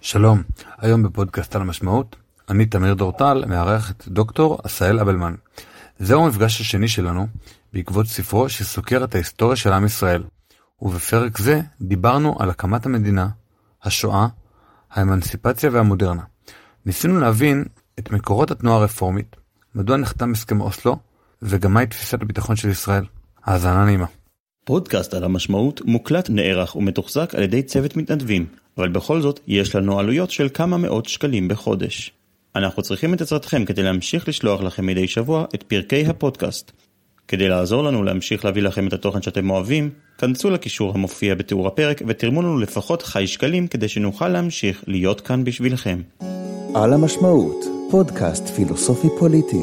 שלום, היום בפודקאסט על המשמעות, אני תמיר דורטל, מארח את דוקטור עשהאל אבלמן. זהו המפגש השני שלנו, בעקבות ספרו שסוקר את ההיסטוריה של עם ישראל. ובפרק זה דיברנו על הקמת המדינה, השואה, האמנסיפציה והמודרנה. ניסינו להבין את מקורות התנועה הרפורמית, מדוע נחתם הסכם אוסלו, וגם מהי תפיסת הביטחון של ישראל. האזנה נעימה. פודקאסט על המשמעות מוקלט, נערך ומתוחזק על ידי צוות מתנדבים, אבל בכל זאת יש לנו עלויות של כמה מאות שקלים בחודש. אנחנו צריכים את עזרתכם כדי להמשיך לשלוח לכם מדי שבוע את פרקי הפודקאסט. כדי לעזור לנו להמשיך להביא לכם את התוכן שאתם אוהבים, כנסו לקישור המופיע בתיאור הפרק ותרמו לנו לפחות חי שקלים כדי שנוכל להמשיך להיות כאן בשבילכם. על המשמעות, פודקאסט פילוסופי פוליטי.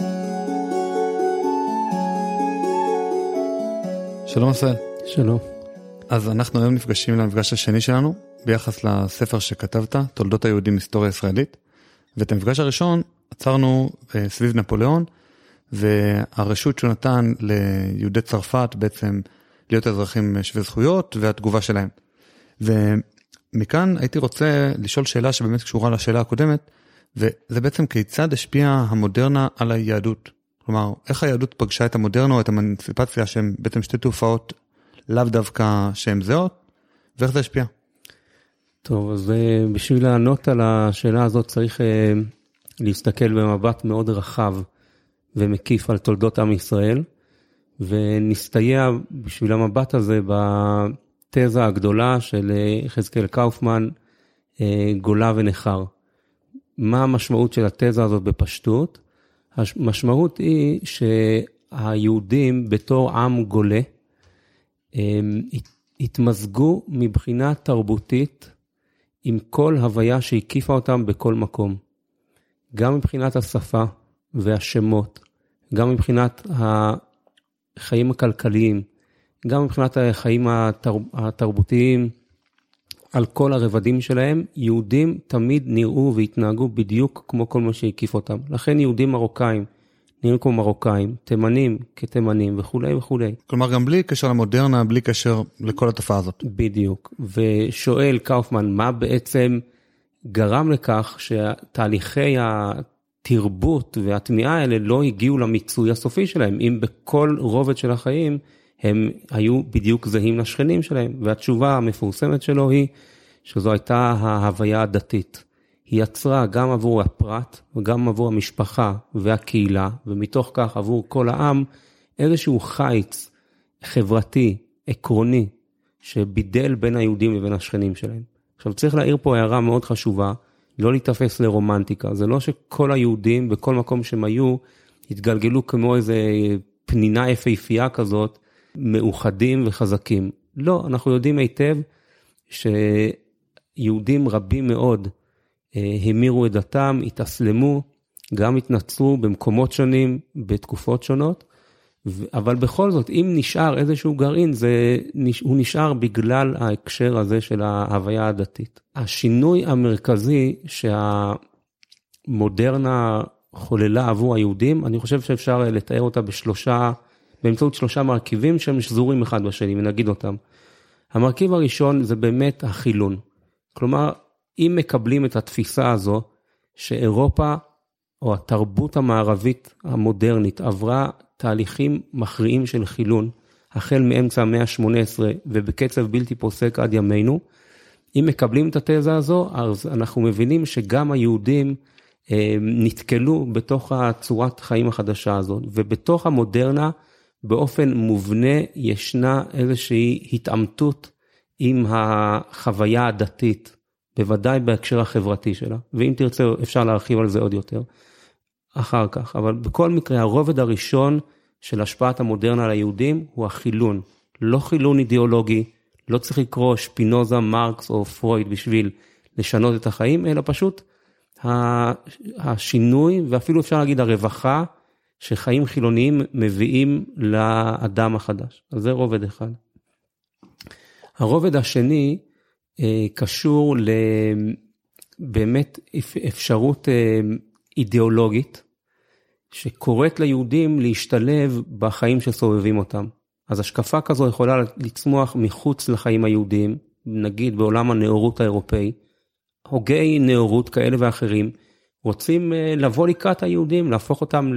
שלום עשהאל. שלום. אז אנחנו היום נפגשים למפגש השני שלנו, ביחס לספר שכתבת, תולדות היהודים היסטוריה ישראלית, ואת המפגש הראשון עצרנו סביב נפוליאון, והרשות שהוא נתן ליהודי צרפת בעצם להיות אזרחים שווי זכויות, והתגובה שלהם. ומכאן הייתי רוצה לשאול שאלה שבאמת קשורה לשאלה הקודמת, וזה בעצם כיצד השפיעה המודרנה על היהדות. כלומר, איך היהדות פגשה את המודרנה או את האמנסיפציה, שהן בעצם שתי תופעות לאו דווקא שהן זהות, ואיך זה השפיע? טוב, אז בשביל לענות על השאלה הזאת צריך להסתכל במבט מאוד רחב ומקיף על תולדות עם ישראל, ונסתייע בשביל המבט הזה בתזה הגדולה של יחזקאל קאופמן, גולה ונחר. מה המשמעות של התזה הזאת בפשטות? המשמעות היא שהיהודים בתור עם גולה, התמזגו מבחינה תרבותית עם כל הוויה שהקיפה אותם בכל מקום. גם מבחינת השפה והשמות, גם מבחינת החיים הכלכליים, גם מבחינת החיים התרבותיים, על כל הרבדים שלהם, יהודים תמיד נראו והתנהגו בדיוק כמו כל מה שהקיף אותם. לכן יהודים מרוקאים נראו כמו מרוקאים, תימנים כתימנים וכו' וכו'. כלומר גם בלי קשר למודרנה, בלי קשר לכל התופעה הזאת. בדיוק. ושואל קאופמן, מה בעצם גרם לכך שתהליכי התרבות והתמיעה האלה לא הגיעו למיצוי הסופי שלהם, אם בכל רובד של החיים הם היו בדיוק זהים לשכנים שלהם, והתשובה המפורסמת שלו היא שזו הייתה ההוויה הדתית. היא יצרה גם עבור הפרט וגם עבור המשפחה והקהילה, ומתוך כך עבור כל העם איזשהו חיץ חברתי, עקרוני, שבידל בין היהודים לבין השכנים שלהם. עכשיו צריך להעיר פה הערה מאוד חשובה, לא להתאפס לרומנטיקה. זה לא שכל היהודים בכל מקום שהם היו, התגלגלו כמו איזה פנינה יפהפייה כזאת, מאוחדים וחזקים. לא, אנחנו יודעים היטב שיהודים רבים מאוד המירו את דתם, התאסלמו, גם התנצרו במקומות שונים, בתקופות שונות, אבל בכל זאת, אם נשאר איזשהו גרעין, הוא נשאר בגלל ההקשר הזה של ההוויה הדתית. השינוי המרכזי שהמודרנה חוללה עבור היהודים, אני חושב שאפשר לתאר אותה באמצעות שלושה מרכיבים שהם שזורים אחד בשני, ונגיד אותם. המרכיב הראשון זה באמת החילון. כלומר, אם מקבלים את התפיסה הזו, שאירופה או התרבות המערבית המודרנית עברה תהליכים מכריעים של חילון, החל מאמצע המאה ה-18 ובקצב בלתי פוסק עד ימינו, אם מקבלים את התזה הזו, אז אנחנו מבינים שגם היהודים נתקלו בתוך הצורת חיים החדשה הזאת, ובתוך המודרנה, באופן מובנה ישנה איזושהי התאמתות עם החוויה הדתית, בוודאי בהקשר החברתי שלה, ואם תרצה אפשר להרחיב על זה עוד יותר אחר כך, אבל בכל מקרה הרובד הראשון של השפעת המודרנה על היהודים הוא החילון, לא חילון אידיאולוגי, לא צריך לקרוא שפינוזה, מרקס או פרויד בשביל לשנות את החיים, אלא פשוט השינוי ואפילו אפשר להגיד הרווחה, שחיים חילוניים מביאים לאדם החדש. אז זה רובד אחד. הרובד השני קשור לבאמת אפשרות אידיאולוגית, שקוראת ליהודים להשתלב בחיים שסובבים אותם. אז השקפה כזו יכולה לצמוח מחוץ לחיים היהודיים, נגיד בעולם הנאורות האירופאי, הוגי נאורות כאלה ואחרים, רוצים לבוא לקראת היהודים, להפוך אותם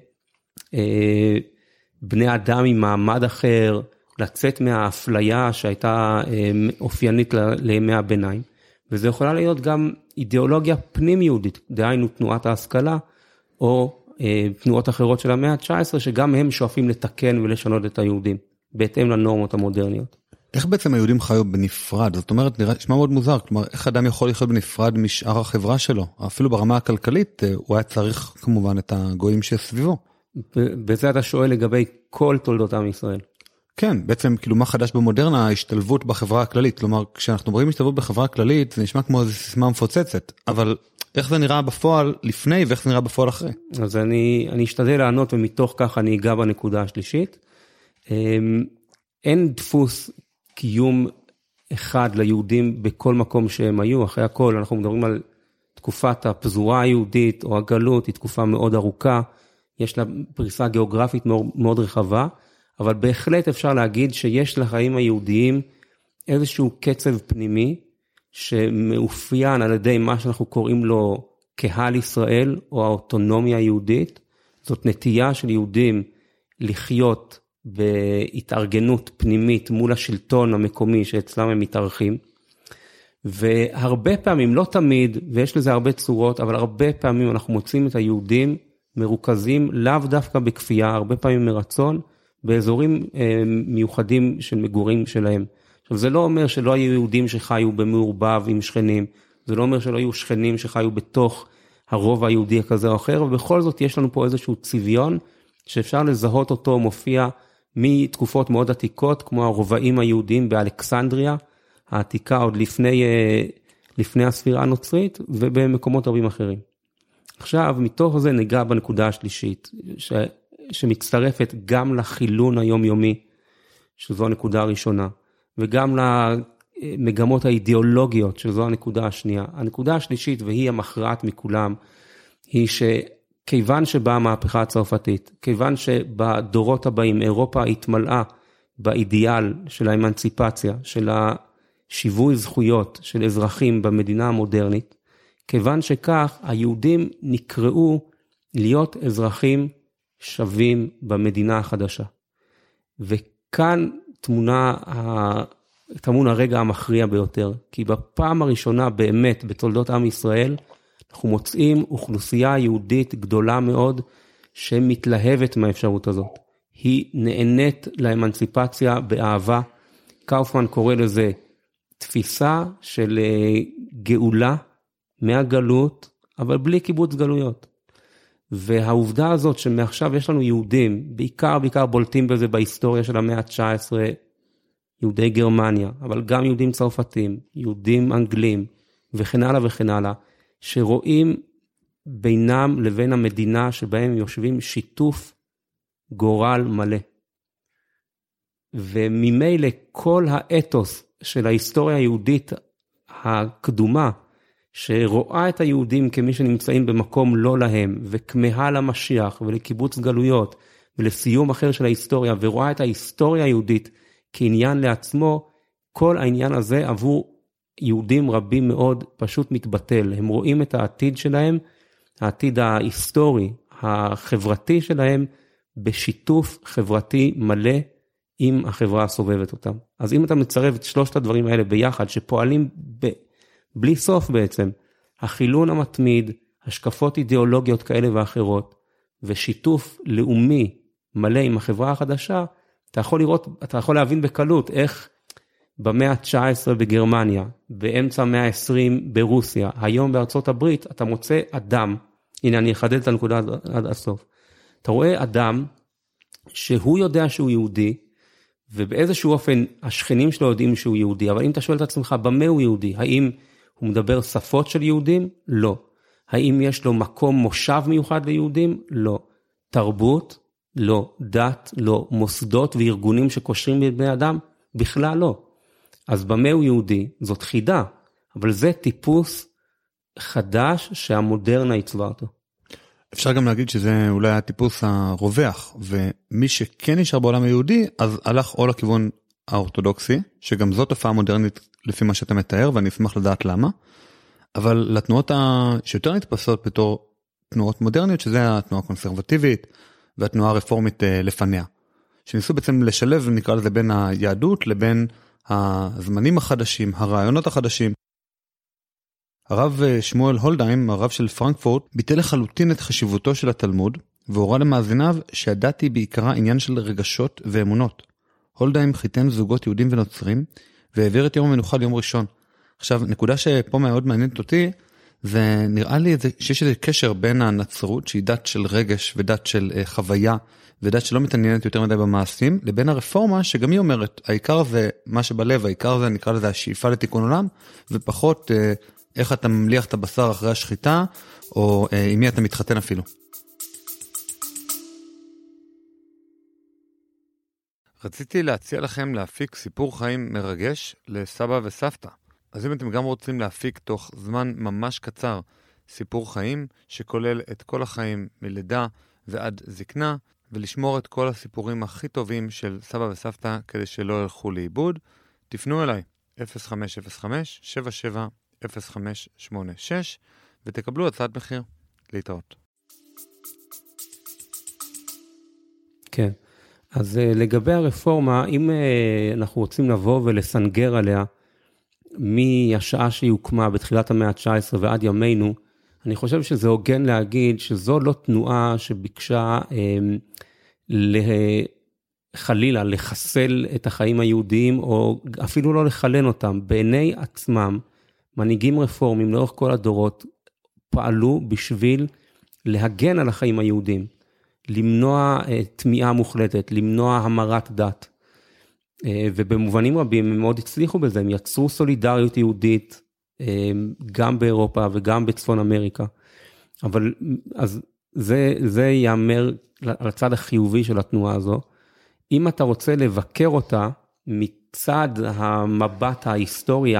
לבני אדם עם מעמד אחר, לצאת מהאפליה שהייתה אופיינית לימי הביניים, וזה יכולה להיות גם אידיאולוגיה פנים יהודית, דהיינו תנועת ההשכלה, או תנועות אחרות של המאה ה-19, שגם הם שואפים לתקן ולשנות את היהודים, בהתאם לנורמות המודרניות. איך בעצם היהודים חיו בנפרד? זאת אומרת, נשמע מאוד מוזר, כלומר, איך אדם יכול לחיות בנפרד משאר החברה שלו? אפילו ברמה הכלכלית, הוא היה צריך כמובן את הגויים שסביבו. בזה אתה שואל לגבי כל תולדות עם ישראל. כן, בעצם כאילו מה חדש במודרנה, ההשתלבות בחברה הכללית, כלומר, כשאנחנו מדברים השתלבות בחברה הכללית, זה נשמע כמו איזו סיסמה מפוצצת, אבל איך זה נראה בפועל לפני ואיך זה נראה בפועל אחרי? אז אני אשתדל לענות ומתוך כך אני אגע בנקודה השלישית. אין דפוס קיום אחד ליהודים בכל מקום שהם היו, אחרי הכל אנחנו מדברים על תקופת הפזורה היהודית או הגלות, היא תקופה מאוד ארוכה, יש לה פריסה גיאוגרפית מאוד, מאוד רחבה, אבל בהחלט אפשר להגיד שיש לחיים היהודיים איזשהו קצב פנימי, שמאופיין על ידי מה שאנחנו קוראים לו קהל ישראל, או האוטונומיה היהודית, זאת נטייה של יהודים לחיות בהתארגנות פנימית מול השלטון המקומי שאצלם הם מתארחים, והרבה פעמים, לא תמיד, ויש לזה הרבה צורות, אבל הרבה פעמים אנחנו מוצאים את היהודים מרוכזים לאו דווקא בכפייה, הרבה פעמים מרצון, באזורים מיוחדים של מגורים שלהם. עכשיו זה לא אומר שלא היו יהודים שחיו במעורבב עם שכנים, זה לא אומר שלא היו שכנים שחיו בתוך הרוב היהודי כזה או אחר, ובכל זאת יש לנו פה איזשהו צביון, שאפשר לזהות אותו מופיע מתקופות מאוד עתיקות, כמו הרובעים היהודים באלכסנדריה, העתיקה עוד לפני הספירה הנוצרית, ובמקומות רבים אחרים. עכשיו, מתוך זה ניגע בנקודה השלישית, שמצטרפת גם לחילון היומיומי, שזו הנקודה הראשונה, וגם למגמות האידיאולוגיות, שזו הנקודה השנייה. הנקודה השלישית, והיא המכרעת מכולם, היא שכיוון שבאה המהפכה הצרפתית, כיוון שבדורות הבאים אירופה התמלאה באידיאל של האמנציפציה, של השיווי זכויות של אזרחים במדינה המודרנית, כיוון שכך היהודים נקראו להיות אזרחים שווים במדינה החדשה. וכאן טמון הרגע המכריע ביותר, כי בפעם הראשונה באמת בתולדות עם ישראל, אנחנו מוצאים אוכלוסייה יהודית גדולה מאוד, שמתלהבת מהאפשרות הזאת. היא נהנית לאמנציפציה באהבה, קאופמן קורא לזה תפיסה של גאולה מהגלות, אבל בלי קיבוץ גלויות. והעובדה הזאת שמעכשיו יש לנו יהודים, בעיקר בולטים בזה בהיסטוריה של המאה ה-19, יהודי גרמניה, אבל גם יהודים צרפתים, יהודים אנגלים, וכן הלאה וכן הלאה, שרואים בינם לבין המדינה שבהם יושבים שיתוף גורל מלא. וממילא כל האתוס של ההיסטוריה היהודית הקדומה, שרואה את היהודים כמי שנמצאים במקום לא להם, וכמהה למשיח ולקיבוץ גלויות, ולסיום אחר של ההיסטוריה, ורואה את ההיסטוריה היהודית כעניין לעצמו, כל העניין הזה עבור יהודים רבים מאוד פשוט מתבטל. הם רואים את העתיד שלהם, העתיד ההיסטורי, החברתי שלהם, בשיתוף חברתי מלא עם החברה הסובבת אותם. אז אם אתה מצרף את שלושת הדברים האלה ביחד, שפועלים בלי סוף בעצם, החילון המתמיד, השקפות אידיאולוגיות כאלה ואחרות, ושיתוף לאומי מלא עם החברה החדשה, אתה יכול להבין בקלות איך במאה ה-19 בגרמניה, באמצע המאה ה-20 ברוסיה, היום בארצות הברית, אתה מוצא אדם, הנה אני אחדד את הנקודה עד הסוף, אתה רואה אדם שהוא יודע שהוא יהודי, ובאיזשהו אופן השכנים שלו יודעים שהוא יהודי, אבל אם אתה שואל את עצמך במה הוא יהודי, האם הוא מדבר שפות של יהודים? לא. האם יש לו מקום מושב מיוחד ליהודים? לא. תרבות? לא. דת? לא. מוסדות וארגונים שקושרים בבני אדם? בכלל לא. אז במה הוא יהודי? זאת חידה, אבל זה טיפוס חדש שהמודרנה עיצבה אותו. אפשר גם להגיד שזה אולי הטיפוס הרווח, ומי שכן נשאר בעולם היהודי, אז הלך או לכיוון האורתודוקסי, שגם זאת תופעה מודרנית לפי מה שאתה מתאר, ואני אשמח לדעת למה, אבל לתנועות שיותר נתפסות בתור תנועות מודרניות, שזה התנועה הקונסרבטיבית והתנועה הרפורמית לפניה, שניסו בעצם לשלב, נקרא לזה, בין היהדות לבין הזמנים החדשים, הרעיונות החדשים. הרב שמואל הולדהיים, הרב של פרנקפורט, ביטל לחלוטין את חשיבותו של התלמוד, והורה למאזיניו שהדת היא בעיקרה עניין של רגשות ואמונות. הולדהיים חיתן זוגות יהודים ונוצרים, והעביר את יום המנוחה ליום ראשון. עכשיו, נקודה שפה מאוד מעניינת אותי, זה נראה לי שיש איזה קשר בין הנצרות, שהיא דת של רגש ודת של חוויה, ודת שלא מתעניינת יותר מדי במעשים, לבין הרפורמה שגם היא אומרת, העיקר זה מה שבלב, העיקר זה נקרא לזה השאיפה לתיקון עולם, ופחות איך אתה ממליח את הבשר אחרי השחיטה, או עם מי אתה מתחתן אפילו. רציתי להציע לכם להפיק סיפור חיים מרגש לסבא וסבתא. אז אם אתם גם רוצים להפיק תוך זמן ממש קצר סיפור חיים שכולל את כל החיים מלידה ועד זקנה, ולשמור את כל הסיפורים הכי טובים של סבא וסבתא כדי שלא ילכו לאיבוד, תפנו אליי 0505-770586 ותקבלו הצעת מחיר. להתראות. כן, אז לגבי הרפורמה, אם אנחנו רוצים לבוא ולסנגר עליה, מהשעה שהיא הוקמה בתחילת המאה ה-19 ועד ימינו, אני חושב שזה הוגן להגיד שזו לא תנועה שביקשה חלילה לחסל את החיים היהודיים, או אפילו לא לחלן אותם. בעיני עצמם, מנהיגים רפורמים לאורך כל הדורות, פעלו בשביל להגן על החיים היהודיים, למנוע תמיעה מוחלטת, למנוע המרת דת. ובמובנים רבים הם מאוד הצליחו בזה, הם יצרו סולידריות יהודית, גם באירופה וגם בצפון אמריקה. אבל אז זה יאמר לצד החיובי של התנועה הזו. אם אתה רוצה לבקר אותה מצד המבט ההיסטורי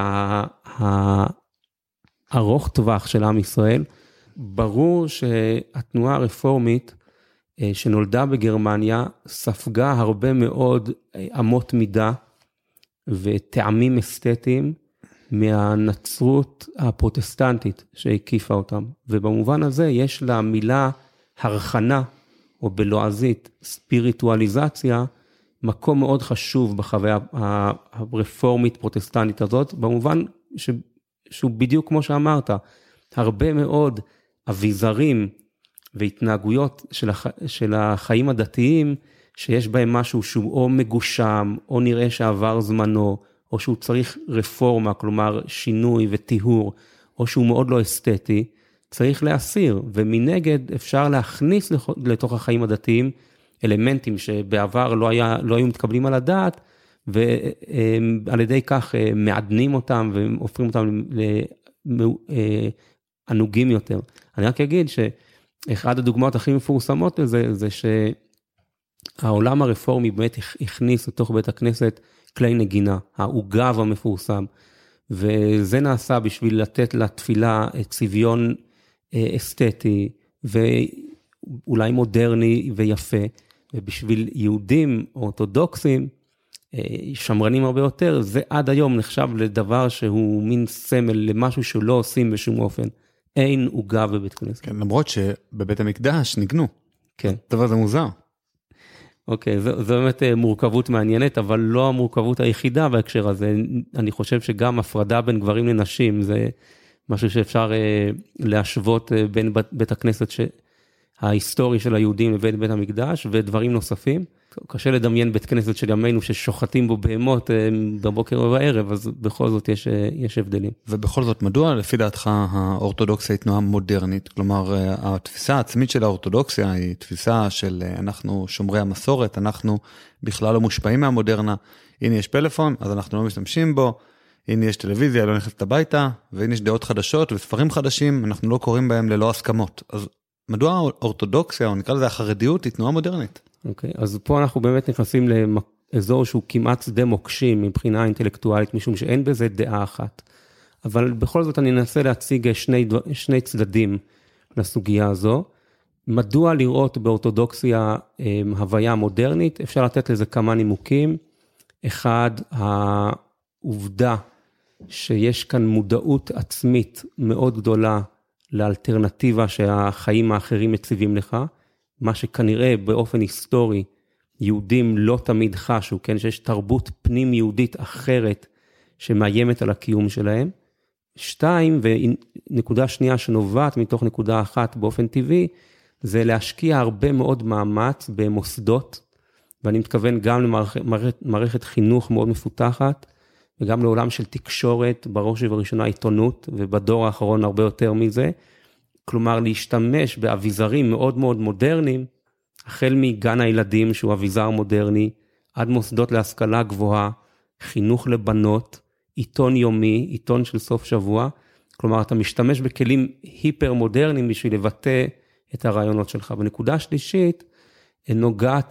הארוך טווח של עם ישראל, ברור שהתנועה הרפורמית שנולדה בגרמניה ספגה הרבה מאוד אמות מידה וטעמים אסתטיים מהנצרות הפרוטסטנטית שהקיפה אותם. ובמובן הזה יש לה מילה הרחנה, או בלועזית ספיריטואליזציה, מקום מאוד חשוב בחוויה הרפורמית פרוטסטנטית הזאת, במובן שהוא בדיוק כמו שאמרת, הרבה מאוד אביזרים והתנהגויות של החיים הדתיים, שיש בהם משהו שהוא או מגושם, או נראה שעבר זמנו, או שהוא צריך רפורמה, כלומר שינוי וטיהור, או שהוא מאוד לא אסתטי, צריך להסיר, ומנגד אפשר להכניס לתוך החיים הדתיים אלמנטים שבעבר לא היו מתקבלים על הדעת, ועל ידי כך מעדנים אותם והופכים אותם לענוגים יותר. אני רק אגיד שאחד הדוגמאות הכי מפורסמות לזה, זה שהעולם הרפורמי באמת הכניס לתוך בית הכנסת כלי נגינה, העוגב המפורסם, וזה נעשה בשביל לתת לתפילה צביון אסתטי, ואולי מודרני ויפה, ובשביל יהודים אורתודוקסים, שמרנים הרבה יותר, זה עד היום נחשב לדבר שהוא מין סמל למשהו שלא עושים בשום אופן. אין עוגה בבית כנסת. כן, למרות שבבית המקדש ניגנו. כן. דבר זה מוזר. אוקיי, זו באמת מורכבות מעניינת, אבל לא המורכבות היחידה בהקשר הזה. אני חושב שגם הפרדה בין גברים לנשים, זה משהו שאפשר להשוות בין בית הכנסת ההיסטורי של היהודים לבין בית המקדש, ודברים נוספים. קשה לדמיין בית כנסת של ימינו ששוחטים בו בהמות בבוקר ובערב, אז בכל זאת יש הבדלים. ובכל זאת, מדוע לפי דעתך האורתודוקסיה היא תנועה מודרנית? כלומר, התפיסה העצמית של האורתודוקסיה היא תפיסה של אנחנו שומרי המסורת, אנחנו בכלל לא מושפעים מהמודרנה. הנה יש פלאפון, אז אנחנו לא משתמשים בו. הנה יש טלוויזיה, לא נכנסת הביתה, והנה יש דעות חדשות וספרים חדשים, אנחנו לא קוראים בהם ללא הסכמות. אז מדוע האורתודוקסיה, או נקרא לזה החרדיות, היא תנועה מודרנית? אוקיי, אז פה אנחנו באמת נכנסים לאזור שהוא כמעט שדה מוקשים מבחינה אינטלקטואלית, משום שאין בזה דעה אחת. אבל בכל זאת אני אנסה להציג שני צדדים לסוגיה הזו. מדוע לראות באורתודוקסיה הוויה מודרנית? אפשר לתת לזה כמה נימוקים. אחד, העובדה שיש כאן מודעות עצמית מאוד גדולה לאלטרנטיבה שהחיים האחרים מציבים לך, מה שכנראה באופן היסטורי יהודים לא תמיד חשו, כן, שיש תרבות פנים יהודית אחרת שמאיימת על הקיום שלהם. 2, ונקודה שנייה שנובעת מתוך נקודה 1 באופן טבעי, זה להשקיע הרבה מאוד מאמץ במוסדות, ואני מתכוון גם למערכת חינוך מאוד מפותחת, וגם לעולם של תקשורת, בראש ובראשונה עיתונות, ובדור האחרון הרבה יותר מזה, כלומר להשתמש באביזרים מאוד מאוד מודרניים, החל מגן הילדים שהוא אביזר מודרני, עד מוסדות להשכלה גבוהה, חינוך לבנות, עיתון יומי, עיתון של סוף שבוע, כלומר אתה משתמש בכלים היפר מודרניים בשביל לבטא את הרעיונות שלך. ונקודה שלישית, נוגעת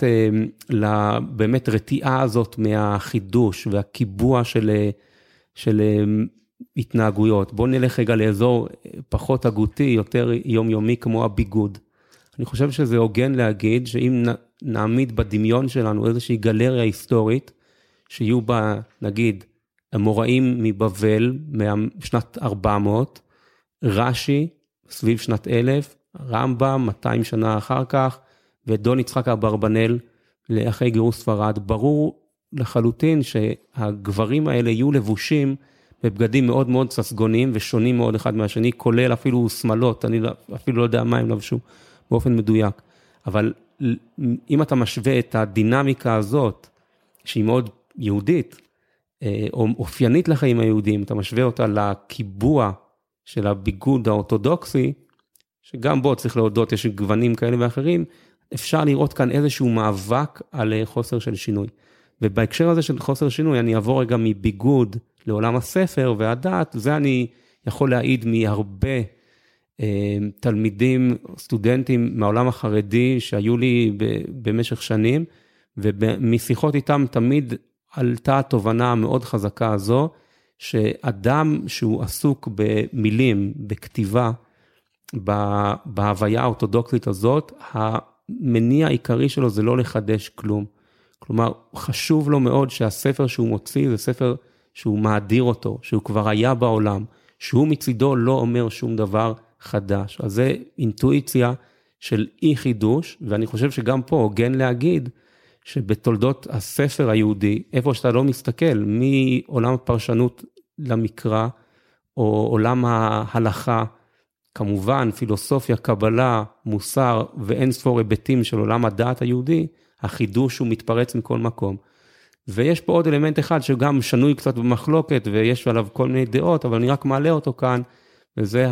באמת רתיעה הזאת מהחידוש והקיבוע של התנהגויות. בואו נלך רגע לאזור פחות הגותי, יותר יומיומי כמו הביגוד. אני חושב שזה הוגן להגיד שאם נעמיד בדמיון שלנו איזושהי גלריה היסטורית, שיהיו בה נגיד המוראים מבבל משנת 400, רש"י סביב שנת 1000, רמב"ם 200 שנה אחר כך, ודון יצחק אברבנאל לאחרי גירוש ספרד, ברור לחלוטין שהגברים האלה יהיו לבושים בבגדים מאוד מאוד ססגוניים ושונים מאוד אחד מהשני, כולל אפילו שמלות, אני אפילו לא יודע מה הם לבשו באופן מדויק. אבל אם אתה משווה את הדינמיקה הזאת, שהיא מאוד יהודית, או אופיינית לחיים היהודים, אתה משווה אותה לקיבוע של הביגוד האורתודוקסי, שגם בו צריך להודות, יש גוונים כאלה ואחרים, אפשר לראות כאן איזשהו מאבק על חוסר של שינוי. ובהקשר הזה של חוסר שינוי, אני אעבור רגע מביגוד לעולם הספר והדת, זה אני יכול להעיד מהרבה תלמידים, סטודנטים מהעולם החרדי, שהיו לי במשך שנים, ומשיחות איתם תמיד עלתה התובנה המאוד חזקה הזו, שאדם שהוא עסוק במילים, בכתיבה, בהוויה האורתודוקסית הזאת, המניע העיקרי שלו זה לא לחדש כלום. כלומר, חשוב לו מאוד שהספר שהוא מוציא, זה ספר שהוא מאדיר אותו, שהוא כבר היה בעולם, שהוא מצידו לא אומר שום דבר חדש. אז זה אינטואיציה של אי חידוש, ואני חושב שגם פה הוגן להגיד, שבתולדות הספר היהודי, איפה שאתה לא מסתכל, מעולם הפרשנות למקרא, או עולם ההלכה, כמובן, פילוסופיה, קבלה, מוסר, ואין ספור היבטים של עולם הדעת היהודי, החידוש הוא מתפרץ מכל מקום. ויש פה עוד אלמנט אחד שגם שנוי קצת במחלוקת, ויש עליו כל מיני דעות, אבל אני רק מעלה אותו כאן, וזה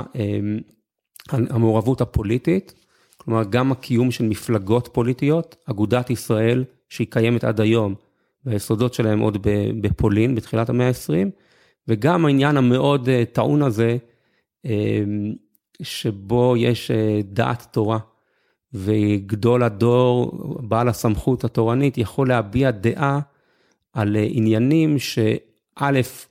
המעורבות הפוליטית, כלומר גם הקיום של מפלגות פוליטיות, אגודת ישראל שהיא קיימת עד היום, והיסודות שלהם עוד בפולין, בתחילת המאה ה-20, וגם העניין המאוד טעון הזה, שבו יש דעת תורה, וגדול הדור, בעל הסמכות התורנית, יכול להביע דעה על עניינים שא',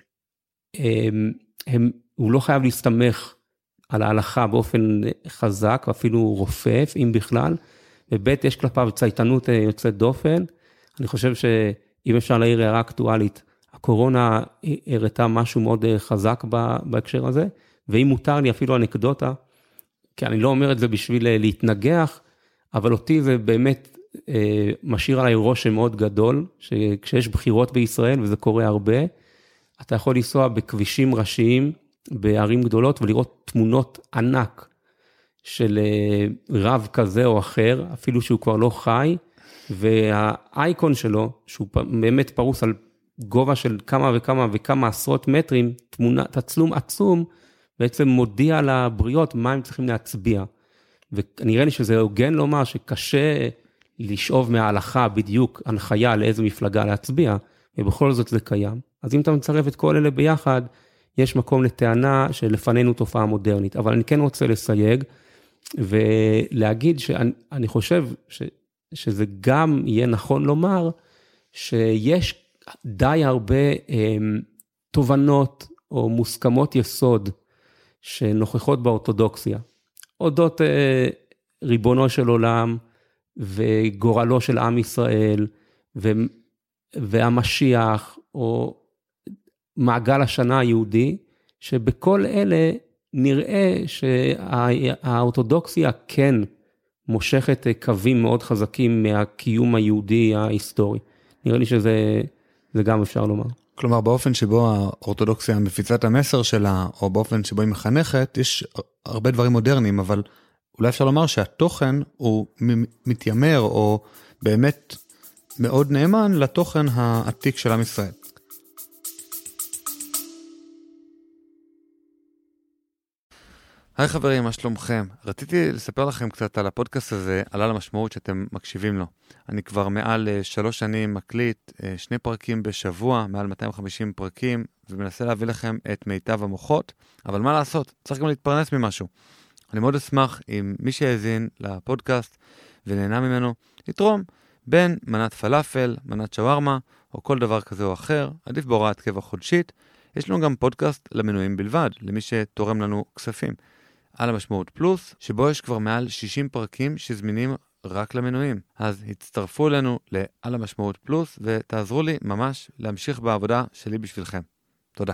הוא לא חייב להסתמך על ההלכה באופן חזק, אפילו רופף, אם בכלל, וב' יש כלפיו צייתנות יוצאת דופן. אני חושב שאם אפשר להעיר הערה אקטואלית, הקורונה הראתה משהו מאוד חזק בהקשר הזה, ואם מותר לי אפילו אנקדוטה, כי אני לא אומר את זה בשביל להתנגח, אבל אותי זה באמת משאיר עליי רושם מאוד גדול, שכשיש בחירות בישראל, וזה קורה הרבה, אתה יכול לנסוע בכבישים ראשיים, בערים גדולות, ולראות תמונות ענק של רב כזה או אחר, אפילו שהוא כבר לא חי, והאייקון שלו, שהוא באמת פרוס על גובה של כמה וכמה וכמה עשרות מטרים, תצלום עצום, בעצם מודיע לבריות מה הם צריכים להצביע. ונראה לי שזה הוגן לומר שקשה לשאוב מההלכה בדיוק הנחיה לאיזו מפלגה להצביע, ובכל זאת זה קיים. אז אם אתה מצרף את כל אלה ביחד, יש מקום לטענה שלפנינו תופעה מודרנית. אבל אני כן רוצה לסייג, ולהגיד שאני חושב שזה גם יהיה נכון לומר, שיש די הרבה תובנות או מוסכמות יסוד, שנוכחות באורתודוקסיה, אודות ריבונו של עולם, וגורלו של עם ישראל, והמשיח, או מעגל השנה היהודי, שבכל אלה נראה שהאורתודוקסיה כן מושכת קווים מאוד חזקים מהקיום היהודי ההיסטורי. נראה לי שזה גם אפשר לומר. כלומר, באופן שבו האורתודוקסיה מפיצה את המסר שלה, או באופן שבו היא מחנכת, יש הרבה דברים מודרניים, אבל אולי אפשר לומר שהתוכן הוא מתיימר, או באמת מאוד נאמן לתוכן העתיק של עם ישראל. היי חברים, מה שלומכם? רציתי לספר לכם קצת על הפודקאסט הזה, על המשמעות שאתם מקשיבים לו. אני כבר מעל 3 שנים מקליט 2 פרקים בשבוע, מעל 250 פרקים, ומנסה להביא לכם את מיטב המוחות, אבל מה לעשות? צריך גם להתפרנס ממשהו. אני מאוד אשמח אם מי שיאזין לפודקאסט ונהנה ממנו, יתרום בין מנת פלאפל, מנת שווארמה, או כל דבר כזה או אחר, עדיף בהוראת קבע חודשית. יש לנו גם פודקאסט למנויים בלבד, למי שתורם לנו כספים. על המשמעות פלוס, שבו יש כבר מעל 60 פרקים שזמינים רק למנויים. אז הצטרפו אלינו לעל המשמעות פלוס, ותעזרו לי ממש להמשיך בעבודה שלי בשבילכם. תודה.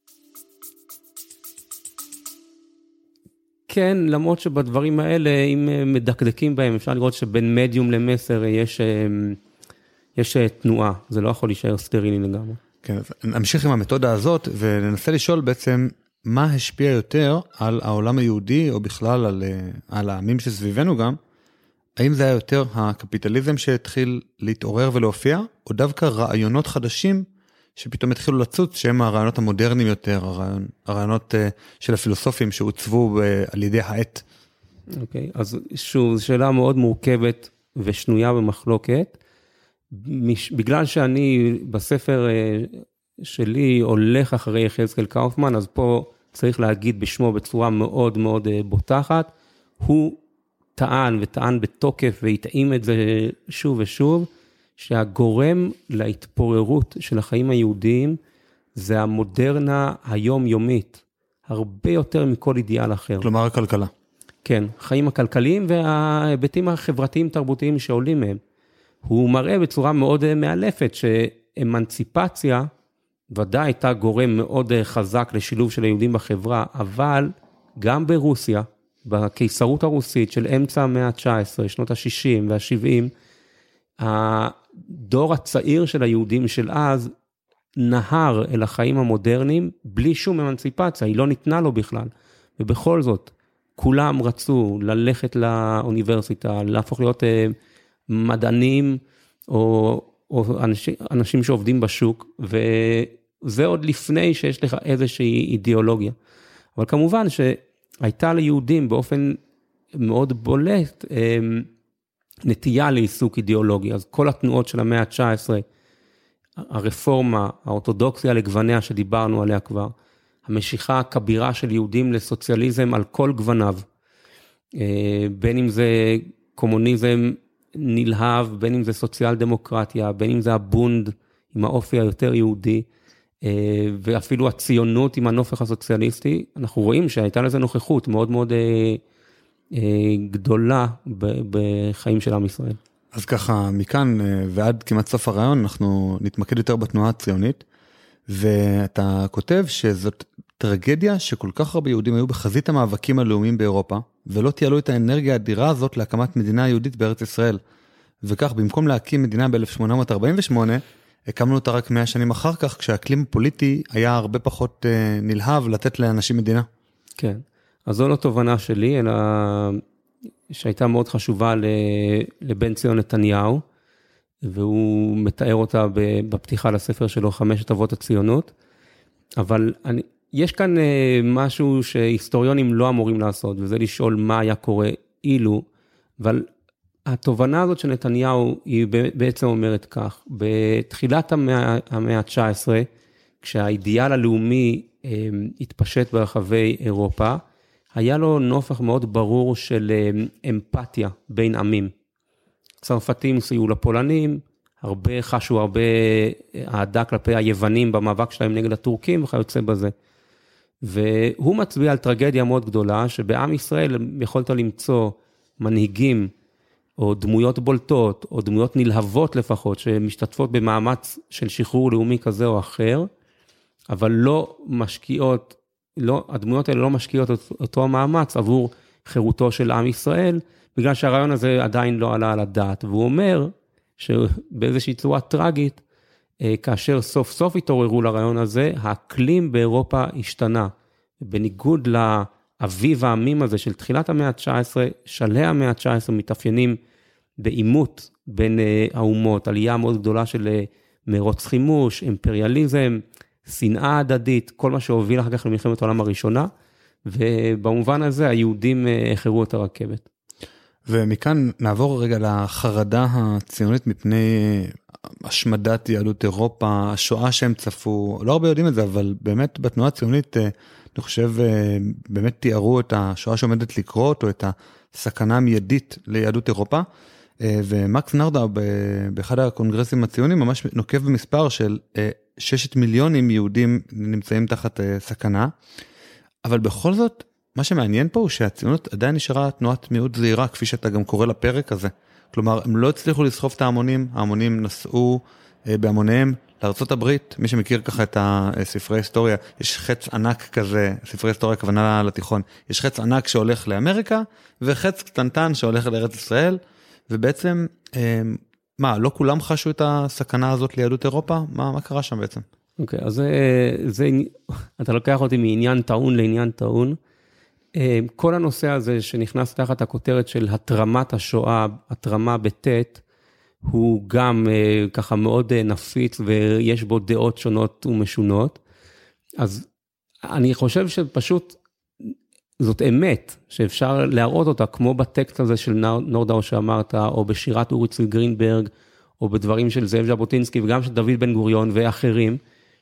כן, למרות שבדברים האלה, אם מדקדקים בהם, אפשר לראות שבין מדיום למסר יש תנועה. זה לא יכול להישאר סטרילי לגמרי. כן, נמשיך עם המתודה הזאת, וננסה לשאול בעצם מה השפיע יותר על העולם היהודי, או בכלל על העמים שסביבנו גם. האם זה היה יותר הקפיטליזם שהתחיל להתעורר ולהופיע, או דווקא רעיונות חדשים שפתאום התחילו לצוץ, שהם הרעיונות המודרניים יותר, הרעיונות של הפילוסופים שהוצבו על ידי העת. אוקיי, אז שוב, זו שאלה מאוד מורכבת ושנויה במחלוקת. בגלל שאני בספר שלי הולך אחרי יחזקאל קאופמן, אז פה צריך להגיד בשמו בצורה מאוד מאוד בוטחת, הוא טען בתוקף והתאים את זה שוב ושוב, שהגורם להתפוררות של החיים היהודיים, זה המודרנה היומיומית, הרבה יותר מכל אידיאל אחר. כלומר הכלכלה. כן, חיים הכלכליים וההיבטים החברתיים תרבותיים שעולים מהם. הוא מראה בצורה מאוד מאלפת שאמנציפציה, ודאי הייתה גורם מאוד חזק לשילוב של היהודים בחברה, אבל גם ברוסיה, בקיסרות הרוסית של אמצע המאה ה-19, שנות ה-60 וה-70, הדור הצעיר של היהודים של אז, נהר אל החיים המודרניים, בלי שום אמנציפציה, היא לא ניתנה לו בכלל. ובכל זאת, כולם רצו ללכת לאוניברסיטה, להפוך להיות מדענים, או אנשים שעובדים בשוק, וזה עוד לפני שיש לך איזושהי אידיאולוגיה. אבל כמובן שהייתה ליהודים באופן מאוד בולט, נטייה לעיסוק אידיאולוגי. אז כל התנועות של המאה ה-19, הרפורמה, האורתודוקסיה לגווניה שדיברנו עליה כבר, המשיכה הכבירה של יהודים לסוציאליזם על כל גווניו, בין אם זה קומוניזם נלהב, בין אם זה סוציאל דמוקרטיה, בין אם זה הבונד עם האופי היותר יהודי, ואפילו הציונות עם הנופך הסוציאליסטי, אנחנו רואים שהייתה לזה נוכחות מאוד מאוד גדולה בחיים של עם ישראל. אז ככה, מכאן ועד כמעט סוף הרעיון, אנחנו נתמקד יותר בתנועה הציונית, ואתה כותב שזאת טרגדיה שכל כך הרבה יהודים היו בחזית המאבקים הלאומיים באירופה, ולא תיעלו את האנרגיה האדירה הזאת להקמת מדינה יהודית בארץ ישראל. וכך, במקום להקים מדינה ב-1848, הקמנו אותה רק 100 שנים אחר כך, כשהאקלים הפוליטי היה הרבה פחות נלהב לתת לאנשים מדינה. כן. אז זו לא תובנה שלי, אלא שהייתה מאוד חשובה לבן ציון נתניהו, והוא מתאר אותה בפתיחה לספר שלו, 5 אבות הציונות, אבל יש כאן משהו שהיסטוריונים לא אמורים לעשות, וזה לשאול מה היה קורה אילו, אבל התובנה הזאת של נתניהו היא בעצם אומרת כך, בתחילת המאה ה-19, כשהאידיאל הלאומי התפשט ברחבי אירופה, היה לו נופח מאוד ברור של אמפתיה בין עמים. צרפתים סייעו לפולנים, חשו הרבה אהדה כלפי היוונים במאבק שלהם נגד הטורקים וכיוצא בזה. והוא מצביע על טרגדיה מאוד גדולה, שבעם ישראל יכולת למצוא מנהיגים, או דמויות בולטות, או דמויות נלהבות לפחות, שמשתתפות במאמץ של שחרור לאומי כזה או אחר, אבל לא משקיעות, הדמויות האלה לא משקיעות אותו המאמץ עבור חירותו של עם ישראל, בגלל שהרעיון הזה עדיין לא עלה על הדעת, והוא אומר שבאיזושהי צורה טרגית, כאשר סוף סוף התעוררו לרעיון הזה, האקלים באירופה השתנה, בניגוד לאביב העמים הזה של תחילת המאה ה-19, שלהי המאה ה-19 מתאפיינים בעימות בין האומות, עלייה מאוד גדולה של מרוץ חימוש, אימפריאליזם, שנאה הדדית, כל מה שהוביל אחר כך למלחמת העולם הראשונה, ובמובן הזה היהודים החרו את הרכבת. ומכאן נעבור רגע לחרדה הציונית מפני השמדת יהדות אירופה, השואה שהם צפו, לא הרבה יודעים את זה, אבל באמת בתנועה הציונית, אני חושב, באמת תיארו את השואה שעומדת לקרות, או את הסכנה המיידית ליהדות אירופה, ומקס נרדה באחד הקונגרסים הציונים ממש נוקב במספר של 6 מיליונים יהודים נמצאים תחת סכנה, אבל בכל זאת, מה שמעניין פה הוא שהציונות עדיין נשארה תנועת מיעוט זהירה, כפי שאתה גם קורא לפרק הזה. כלומר, הם לא הצליחו לסחוף את ההמונים, ההמונים נסעו בהמוניהם לארצות הברית, מי שמכיר ככה את הספרי היסטוריה, יש חץ ענק כזה, ספרי היסטוריה הכוונה לתיכון, יש חץ ענק שהולך לאמריקה, וחץ קטנטן שהולך לארץ ישראל, ובעצם, לא כולם חשו את הסכנה הזאת ליהדות אירופה? מה קרה שם בעצם? אוקיי, אז אתה לוקח אותי מעניין טעון לעניין טעון, כל הנושא הזה שנכנס תחת הכותרת של התרמת השואה, התרמה בטט, הוא גם ככה מאוד נפיץ ויש בו דעות שונות ומשונות. אז אני חושב שפשוט זאת אמת שאפשר להראות אותה כמו בטקסט הזה של נורדאו שאמרת, או בשירת אורי צבי גרינברג, או בדברים של זאב ז'בוטינסקי וגם של דוד בן גוריון ואחרים,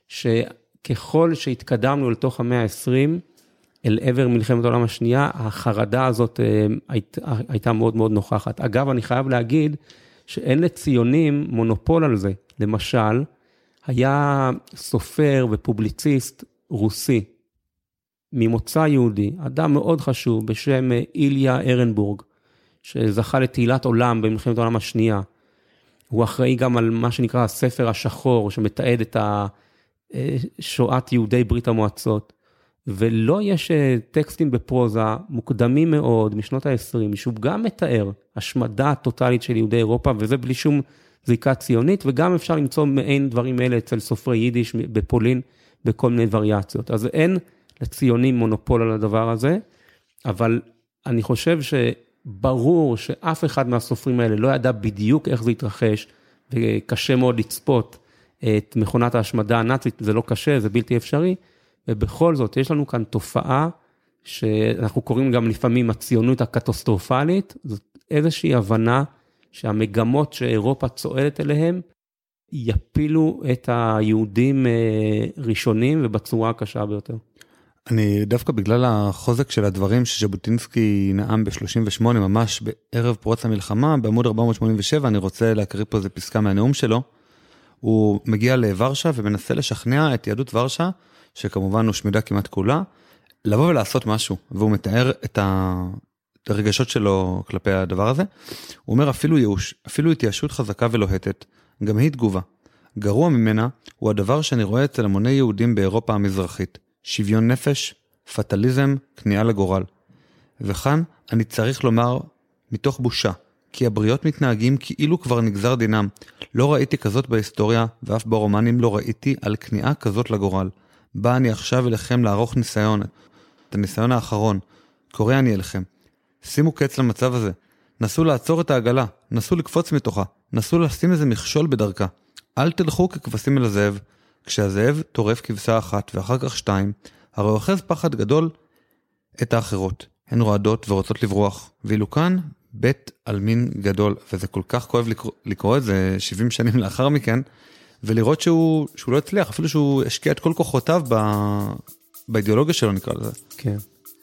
שככל שהתקדמנו לתוך המאה ה-20, אל עבר מלחמת העולם השנייה, החרדה הזאת הייתה מאוד מאוד נוכחת. אגב, אני חייב להגיד שאין לציונים מונופול על זה. למשל, היה סופר ופובליציסט רוסי, ממוצא יהודי, אדם מאוד חשוב בשם איליה ארנבורג, שזכה לתהילת עולם במלחמת העולם השנייה. הוא אחראי גם על מה שנקרא הספר השחור, שמתעד את שואת יהודי ברית המועצות. ולא יש טקסטים בפרוזה מוקדמים מאוד משנות ה-20, שהוא גם מתאר השמדה טוטלית של יהודי אירופה, וזה בלי שום זיקה ציונית, וגם אפשר למצוא מעין דברים אלה אצל סופרי יידיש בפולין, בכל מיני וריאציות. אז אין לציונים מונופול על הדבר הזה, אבל אני חושב שברור שאף אחד מהסופרים האלה לא ידע בדיוק איך זה יתרחש, וקשה מאוד לצפות את מכונת ההשמדה הנאצית, זה לא קשה, זה בלתי אפשרי, ובכל זאת, יש לנו כאן תופעה שאנחנו קוראים גם לפעמים הציונות הקטסטרופלית, זאת איזושהי הבנה שהמגמות שאירופה צועדת אליהם, יפילו את היהודים ראשונים ובצורה הקשה ביותר. אני דווקא בגלל החוזק של הדברים שז'בוטינסקי נאם ב-38, ממש בערב פרוץ המלחמה, בעמוד 487, אני רוצה להקריא פה איזה פסקה מהנאום שלו, הוא מגיע לוורשה ומנסה לשכנע את יהדות ורשה, שכמובן הושמדה כמעט כולה, לבוא ולעשות משהו, והוא מתאר את הרגשות שלו כלפי הדבר הזה, הוא אומר אפילו ייאוש, אפילו התייאשות חזקה ולוהטת, גם היא תגובה. גרוע ממנה הוא הדבר שאני רואה אצל המוני יהודים באירופה המזרחית, שוויון נפש, פטליזם, כניעה לגורל. וכאן אני צריך לומר מתוך בושה, כי הבריות מתנהגים כאילו כבר נגזר דינם. לא ראיתי כזאת בהיסטוריה, ואף ברומנים לא ראיתי על כניעה כזאת לגורל. בא אני עכשיו אליכם לערוך ניסיון, את הניסיון האחרון, קורא אני אליכם. שימו קץ למצב הזה, נסו לעצור את העגלה, נסו לקפוץ מתוכה, נסו לשים איזה מכשול בדרכה. אל תלכו ככבשים אל הזאב, כשהזאב טורף כבשה אחת ואחר כך 2, הרי אוחז פחד גדול את האחרות. הן רועדות ורוצות לברוח, ואילו כאן בית עלמין גדול, וזה כל כך כואב לקרוא את זה 70 שנים לאחר מכן, ולראות שהוא לא הצליח, אפילו שהוא השקיע את כל כוחותיו באידיאולוגיה שלו, נקרא לזה. כן.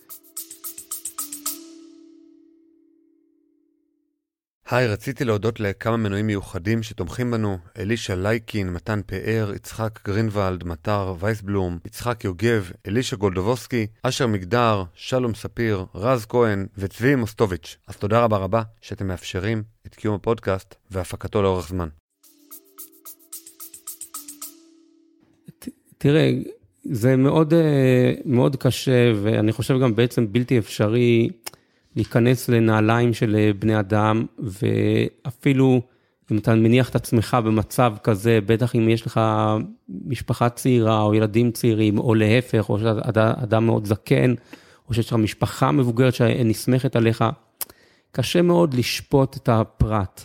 היי, רציתי להודות לכמה מנויים מיוחדים שתומכים בנו, אלישה לייקין, מתן פאר, יצחק גרינוולד, מטר וייסבלום, יצחק יוגב, אלישה גולדובוסקי, אשר מגדר, שלום ספיר, רז כהן וצבי מוסטוביץ'. אז תודה רבה רבה שאתם מאפשרים את קיום הפודקאסט והפקתו לאורך זמן. תראה, זה מאוד, מאוד קשה, ואני חושב גם בעצם בלתי אפשרי להיכנס לנעליים של בני אדם, ואפילו אם אתה מניח את עצמך במצב כזה, בטח אם יש לך משפחה צעירה, או ילדים צעירים, או להפך, או שאתה אדם מאוד זקן, או שיש לך משפחה מבוגרת שנסמכת עליך, קשה מאוד לשפוט את הפרט.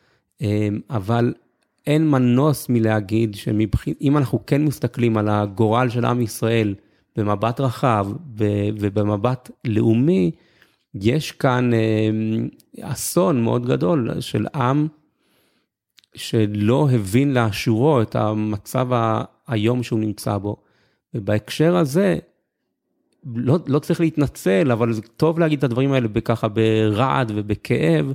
אבל אין מנוס מלהגיד שאם אנחנו כן מסתכלים על הגורל של עם ישראל, במבט רחב ובמבט לאומי, יש כאן אסון מאוד גדול של עם שלא הבין לאשורו את המצב היום שהוא נמצא בו. ובהקשר הזה, לא צריך להתנצל, אבל זה טוב להגיד את הדברים האלה ככה ברעד ובכאב.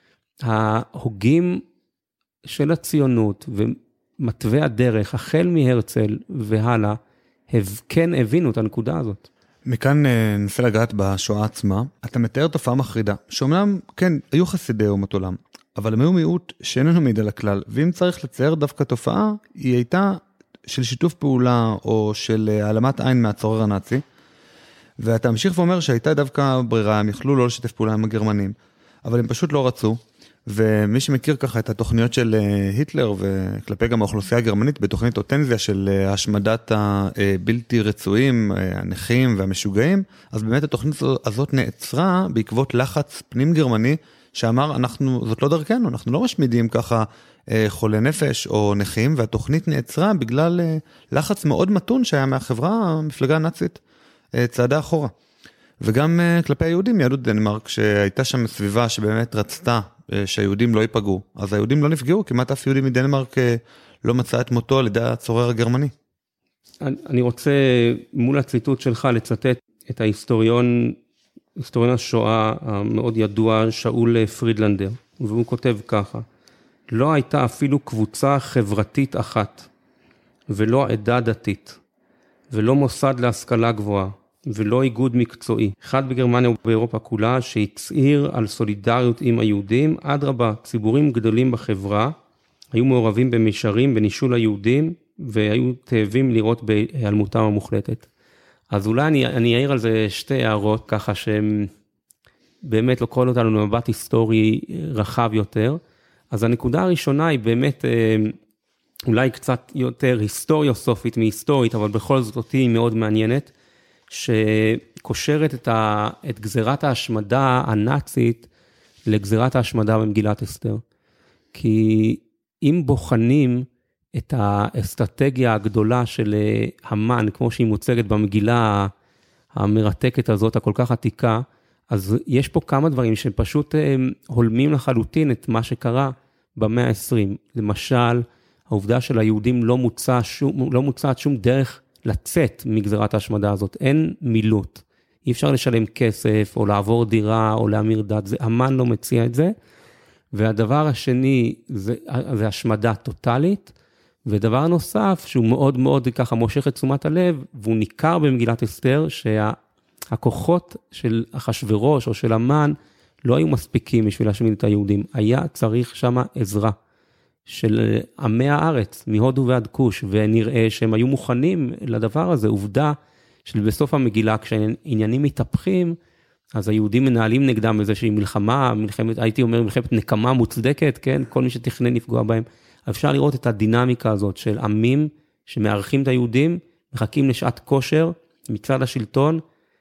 ההוגים של הציונות ומתווה הדרך, החל מהרצל והלאה, כן הבינו את הנקודה הזאת. מכאן ננסה לגעת בשואה עצמה. אתה מתאר תופעה מחרידה, שאומנם, כן, היו חסידי אומות עולם, אבל הם היו מיעוט שאיננו מעיד על הכלל, ואם צריך לצייר דווקא תופעה, היא הייתה של שיתוף פעולה, או של העלמת עין מהצורר הנאצי, ואתה ממשיך ואומר שהייתה דווקא ברירה, הם יכלו לא לשתף פעולה עם הגרמנים, אבל הם פשוט לא רצו, ומי שמכיר ככה את התוכניות של היטלר, וכלפי גם האוכלוסייה הגרמנית, בתוכנית אוטנזיה של השמדת הבלתי רצויים, הנכים והמשוגעים, אז באמת התוכנית הזאת נעצרה בעקבות לחץ פנים גרמני, שאמר, זאת לא דרכנו, אנחנו לא משמידים ככה חולי נפש או נכים, והתוכנית נעצרה בגלל לחץ מאוד מתון שהיה מהחברה, המפלגה הנאצית, צעדה אחורה. וגם כלפי היהודים, יהדות דנמרק, שהייתה שם סביבה שבאמת רצתה שהיהודים לא ייפגעו, אז היהודים לא נפגעו, כמעט אף יהודי מדנמרק לא מצא את מותו על ידי הצורר הגרמני. אני רוצה מול הציטוט שלך לצטט את היסטוריון השואה המאוד ידוע, שאול פרידלנדר, והוא כותב ככה: לא הייתה אפילו קבוצה חברתית אחת, ולא עדה דתית, ולא מוסד להשכלה גבוהה, ולא איגוד מקצועי, אחד בגרמניה ובאירופה כולה, שהצהיר על סולידריות עם היהודים. אדרבה, ציבורים גדולים בחברה, היו מעורבים במישרים, בנישול היהודים, והיו תאבים לראות בהיעלמותם המוחלטת. אז אולי אני אעיר על זה שתי הערות, ככה שהם באמת לוקחים אותנו למבט היסטורי רחב יותר. אז הנקודה הראשונה היא באמת אולי קצת יותר היסטוריוסופית מהיסטורית, אבל בכל זאת אותי היא מאוד מעניינת, שקושרת את גזירת ההשמדה הנאצית לגזירת ההשמדה במגילת אסתר. כי אם בוחנים את האסטרטגיה הגדולה של המן, כמו שהיא מוצגת במגילה המרתקת הזאת, הכל כך עתיקה, אז יש פה כמה דברים שפשוט הולמים לחלוטין את מה שקרה במאה ה-20. למשל, העובדה של היהודים לא מוצעת שום דרך לצאת מגזירת ההשמדה הזאת. אין מילוט. אי אפשר לשלם כסף, או לעבור דירה, או להמיר דת. המן לא מציע את זה. והדבר השני, זה השמדה טוטלית. ודבר נוסף, שהוא מאוד מאוד ככה מושך את תשומת הלב, והוא ניכר במגילת אסתר, שהכוחות של אחשוורוש או של המן, לא היו מספיקים בשביל להשמיד את היהודים. היה צריך שמה עזרה של עמי הארץ, מהודו ועד כוש, ונראה שהם היו מוכנים לדבר הזה. עובדה של בסוף המגילה, כשעניינים מתהפכים, אז היהודים מנהלים נגדם איזושהי מלחמה, הייתי אומר מלחמת נקמה מוצדקת, כן? כל מי שתכנן לפגוע בהם. אפשר לראות את הדינמיקה הזאת של עמים שמארחים את היהודים, מחכים לשעת כושר מצד השלטון,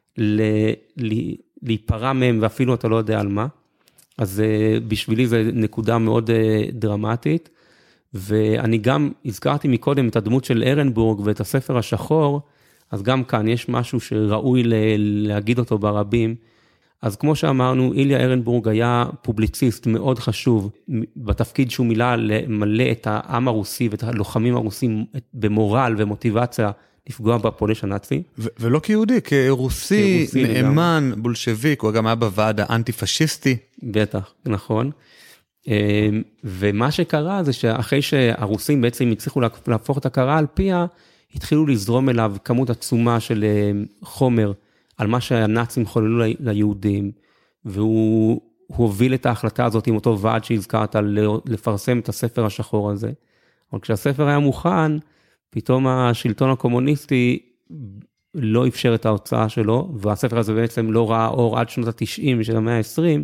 להיפרע מהם, ואפילו אתה לא יודע על מה. אז בשבילי זו נקודה מאוד דרמטית, ואני גם הזכרתי מקודם את הדמות של ארנבורג ואת הספר השחור, אז גם כאן יש משהו שראוי להגיד אותו ברבים. אז כמו שאמרנו, איליה ארנבורג היה פובליציסט מאוד חשוב, בתפקיד שהוא למלא את העם הרוסי ואת הלוחמים הרוסים במורל ומוטיבציה לפגוע בפולש הנאצי. ולא כיהודי, כרוסי נאמן, בולשביק, הוא גם היה בוועד האנטי-פשיסטי. בטח, נכון. ומה שקרה זה שאחרי שהרוסים בעצם הצליחו להפוך את הקרה על פיה, התחילו לזרום אליו כמות עצומה של חומר, על מה שהנאצים חוללו ליהודים, והוא הוביל את ההחלטה הזאת עם אותו ועד שהזכרת לפרסם את הספר השחור הזה. אבל כשהספר היה מוכן, פתאום השלטון הקומוניסטי לא אפשר את ההוצאה שלו, והספר הזה בעצם לא ראה אור עד שנות ה-90 של המאה ה-20,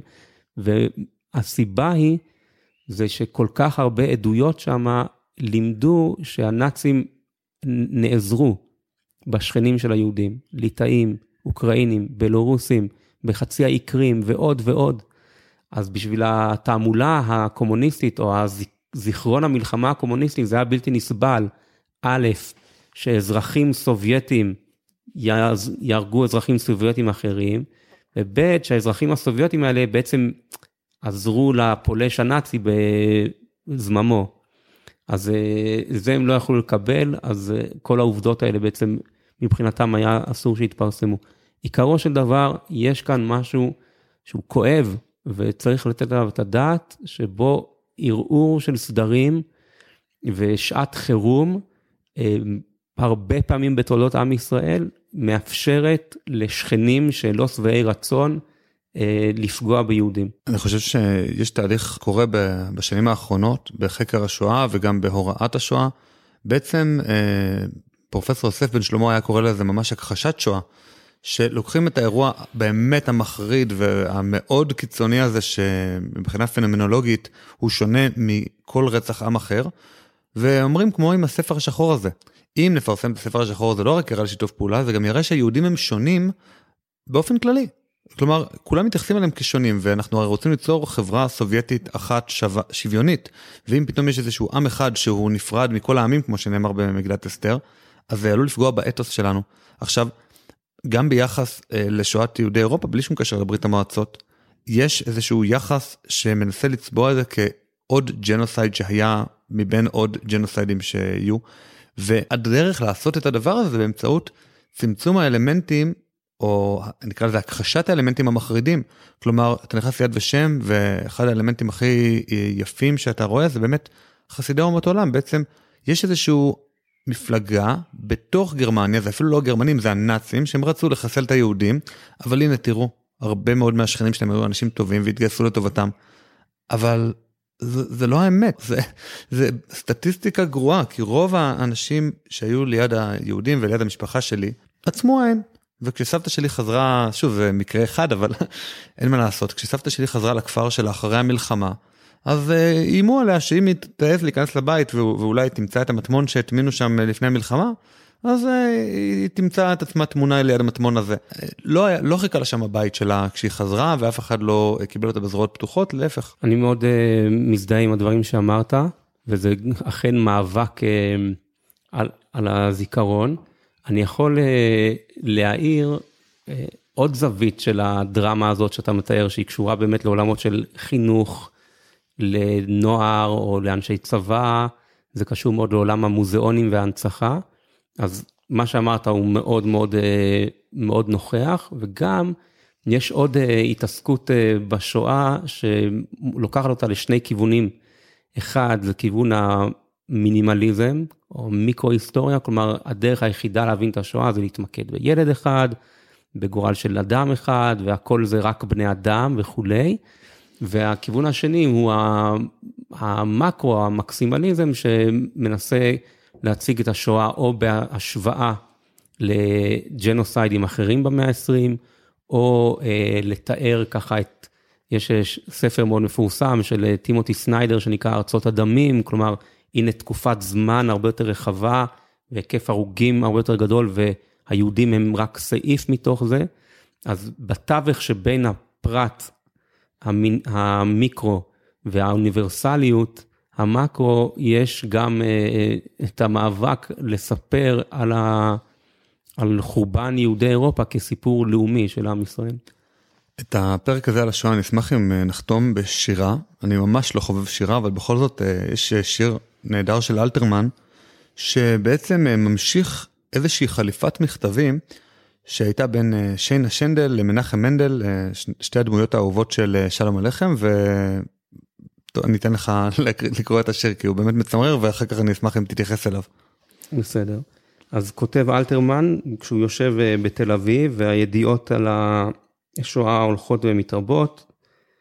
והסיבה היא, זה שכל כך הרבה עדויות שם לימדו שהנאצים נעזרו בשכנים של היהודים, ליטאים, אוקראינים, בלורוסים, בחצי האי קרים ועוד ועוד. אז בשביל התעמולה הקומוניסטית או זיכרון המלחמה הקומוניסטית, זה היה בלתי נסבל. א', שאזרחים סובייטים יהרגו אזרחים סובייטים אחרים, וב', שהאזרחים הסובייטים האלה בעצם עזרו לפולש הנאצי בזממו. אז זה הם לא יכלו לקבל, אז כל העובדות האלה בעצם מבחינתם היה אסור שהתפרסמו. עיקרו של דבר, יש כאן משהו שהוא כואב, וצריך לתת עליו את הדעת, שבו ערעור של סדרים ושעת חירום, הרבה פעמים בתולדות עם ישראל, מאפשרת לשכנים שלא שבעי רצון, לפגוע ביהודים. אני חושב שיש תהליך קורה בשנים האחרונות, בחקר השואה וגם בהוראת השואה. בעצם פרופסור יוסף בן שלמה היה קורא לזה ממש הכחשת שואה, שלוקחים את האירוע באמת המחריד והמאוד קיצוני הזה, שמבחינה פנומנולוגית הוא שונה מכל רצח עם אחר, ואומרים כמו עם הספר השחור הזה. אם נפרסם את הספר השחור הזה, לא רק יראה לשיתוף פעולה, זה גם יראה שהיהודים הם שונים באופן כללי. כלומר, כולם מתייחסים עליהם כשונים, ואנחנו הרי רוצים ליצור חברה סובייטית אחת שוויונית, ואם פתאום יש איזשהו עם אחד שהוא נפרד מכל העמים, כמו שנאמר במגילת אסתר, אז זה עלול לפגוע באתוס שלנו. עכשיו, גם ביחס לשואת יהודי אירופה, בלי שום קשר לברית המועצות, יש איזשהו יחס שמנסה לצבוע את זה כעוד ג'נוסייד שהיה מבין עוד ג'נוסיידים שיהיו, והדרך לעשות את הדבר הזה באמצעות צמצום האלמנטים, או נקרא לזה הכחשת האלמנטים המחרידים, כלומר, אתה נכנס יד ושם, ואחד האלמנטים הכי יפים שאתה רואה, זה באמת חסידי אומות העולם, בעצם יש איזשהו מפלגה בתוך גרמניה, זה אפילו לא הגרמנים, זה הנאצים, שהם רצו לחסל את היהודים, אבל הנה תראו, הרבה מאוד מהשכנים שלהם היו אנשים טובים, והתגייסו לטובתם, אבל זה לא האמת, זה סטטיסטיקה גרועה, כי רוב האנשים שהיו ליד היהודים וליד המשפחה שלי, עצמו עין. וכשסבתא שלי חזרה, שוב זה מקרה אחד, אבל אין מה לעשות, כשסבתא שלי חזרה לכפר שלה אחרי המלחמה, אז איימו עליה שאם היא תעז להיכנס לבית ואולי תמצא את המטמון שהטמינו שם לפני המלחמה, אז היא תמצא את עצמה תמונה ליד המטמון הזה. לא חיכה לה שם הבית שלה כשהיא חזרה, ואף אחד לא קיבל אותה בזרועות פתוחות, להפך. אני מאוד מזדהה עם הדברים שאמרת, וזה אכן מאבק על הזיכרון. אני יכול להעיר עוד זווית של הדרמה הזאת שאתה מתאר, שהיא קשורה באמת לעולמות של חינוך, לנוער או לאנשי צבא, זה קשור מאוד לעולם המוזיאונים וההנצחה, אז מה שאמרת הוא מאוד מאוד מאוד נוכח, וגם יש עוד התעסקות בשואה שלוקחת אותה לשני כיוונים, אחד זה כיוון המינימליזם, או מיקרו-היסטוריה, כלומר הדרך היחידה להבין את השואה זה להתמקד בילד אחד, בגורל של אדם אחד, והכל זה רק בני אדם וכולי, והכיוון השני הוא המקרו, המקסימליזם, שמנסה להציג את השואה או בהשוואה לג'נוסיידים אחרים במאה ה-20, או לתאר ככה את, יש ספר מאוד מפורסם של טימותי סניידר שנקרא ארצות הדמים, כלומר הנה תקופת זמן הרבה יותר רחבה, והיקף הרוגים הרבה יותר גדול, והיהודים הם רק סעיף מתוך זה, אז בתווך שבין הפרט, המיקרו והאוניברסליות, המקרו, יש גם את המאבק לספר על חורבן יהודי אירופה כסיפור לאומי של עם ישראל. את הפרק הזה על השואה אני אשמח אם נחתום בשירה, אני ממש לא חובב שירה, אבל בכל זאת יש שיר נהדר של אלתרמן, שבעצם ממשיך איזושהי חליפת מכתבים, שהייתה בין שיינה שנדל למנחם מנדל, שתי הדמויות האהובות של שלום הלחם, ואני אתן לך לקרוא את השיר, כי הוא באמת מצמרר, ואחר כך אני אשמח אם תתייחס אליו. בסדר. אז כותב אלתרמן, כשהוא יושב בתל אביב, והידיעות על השואה הולכות ומתרבות,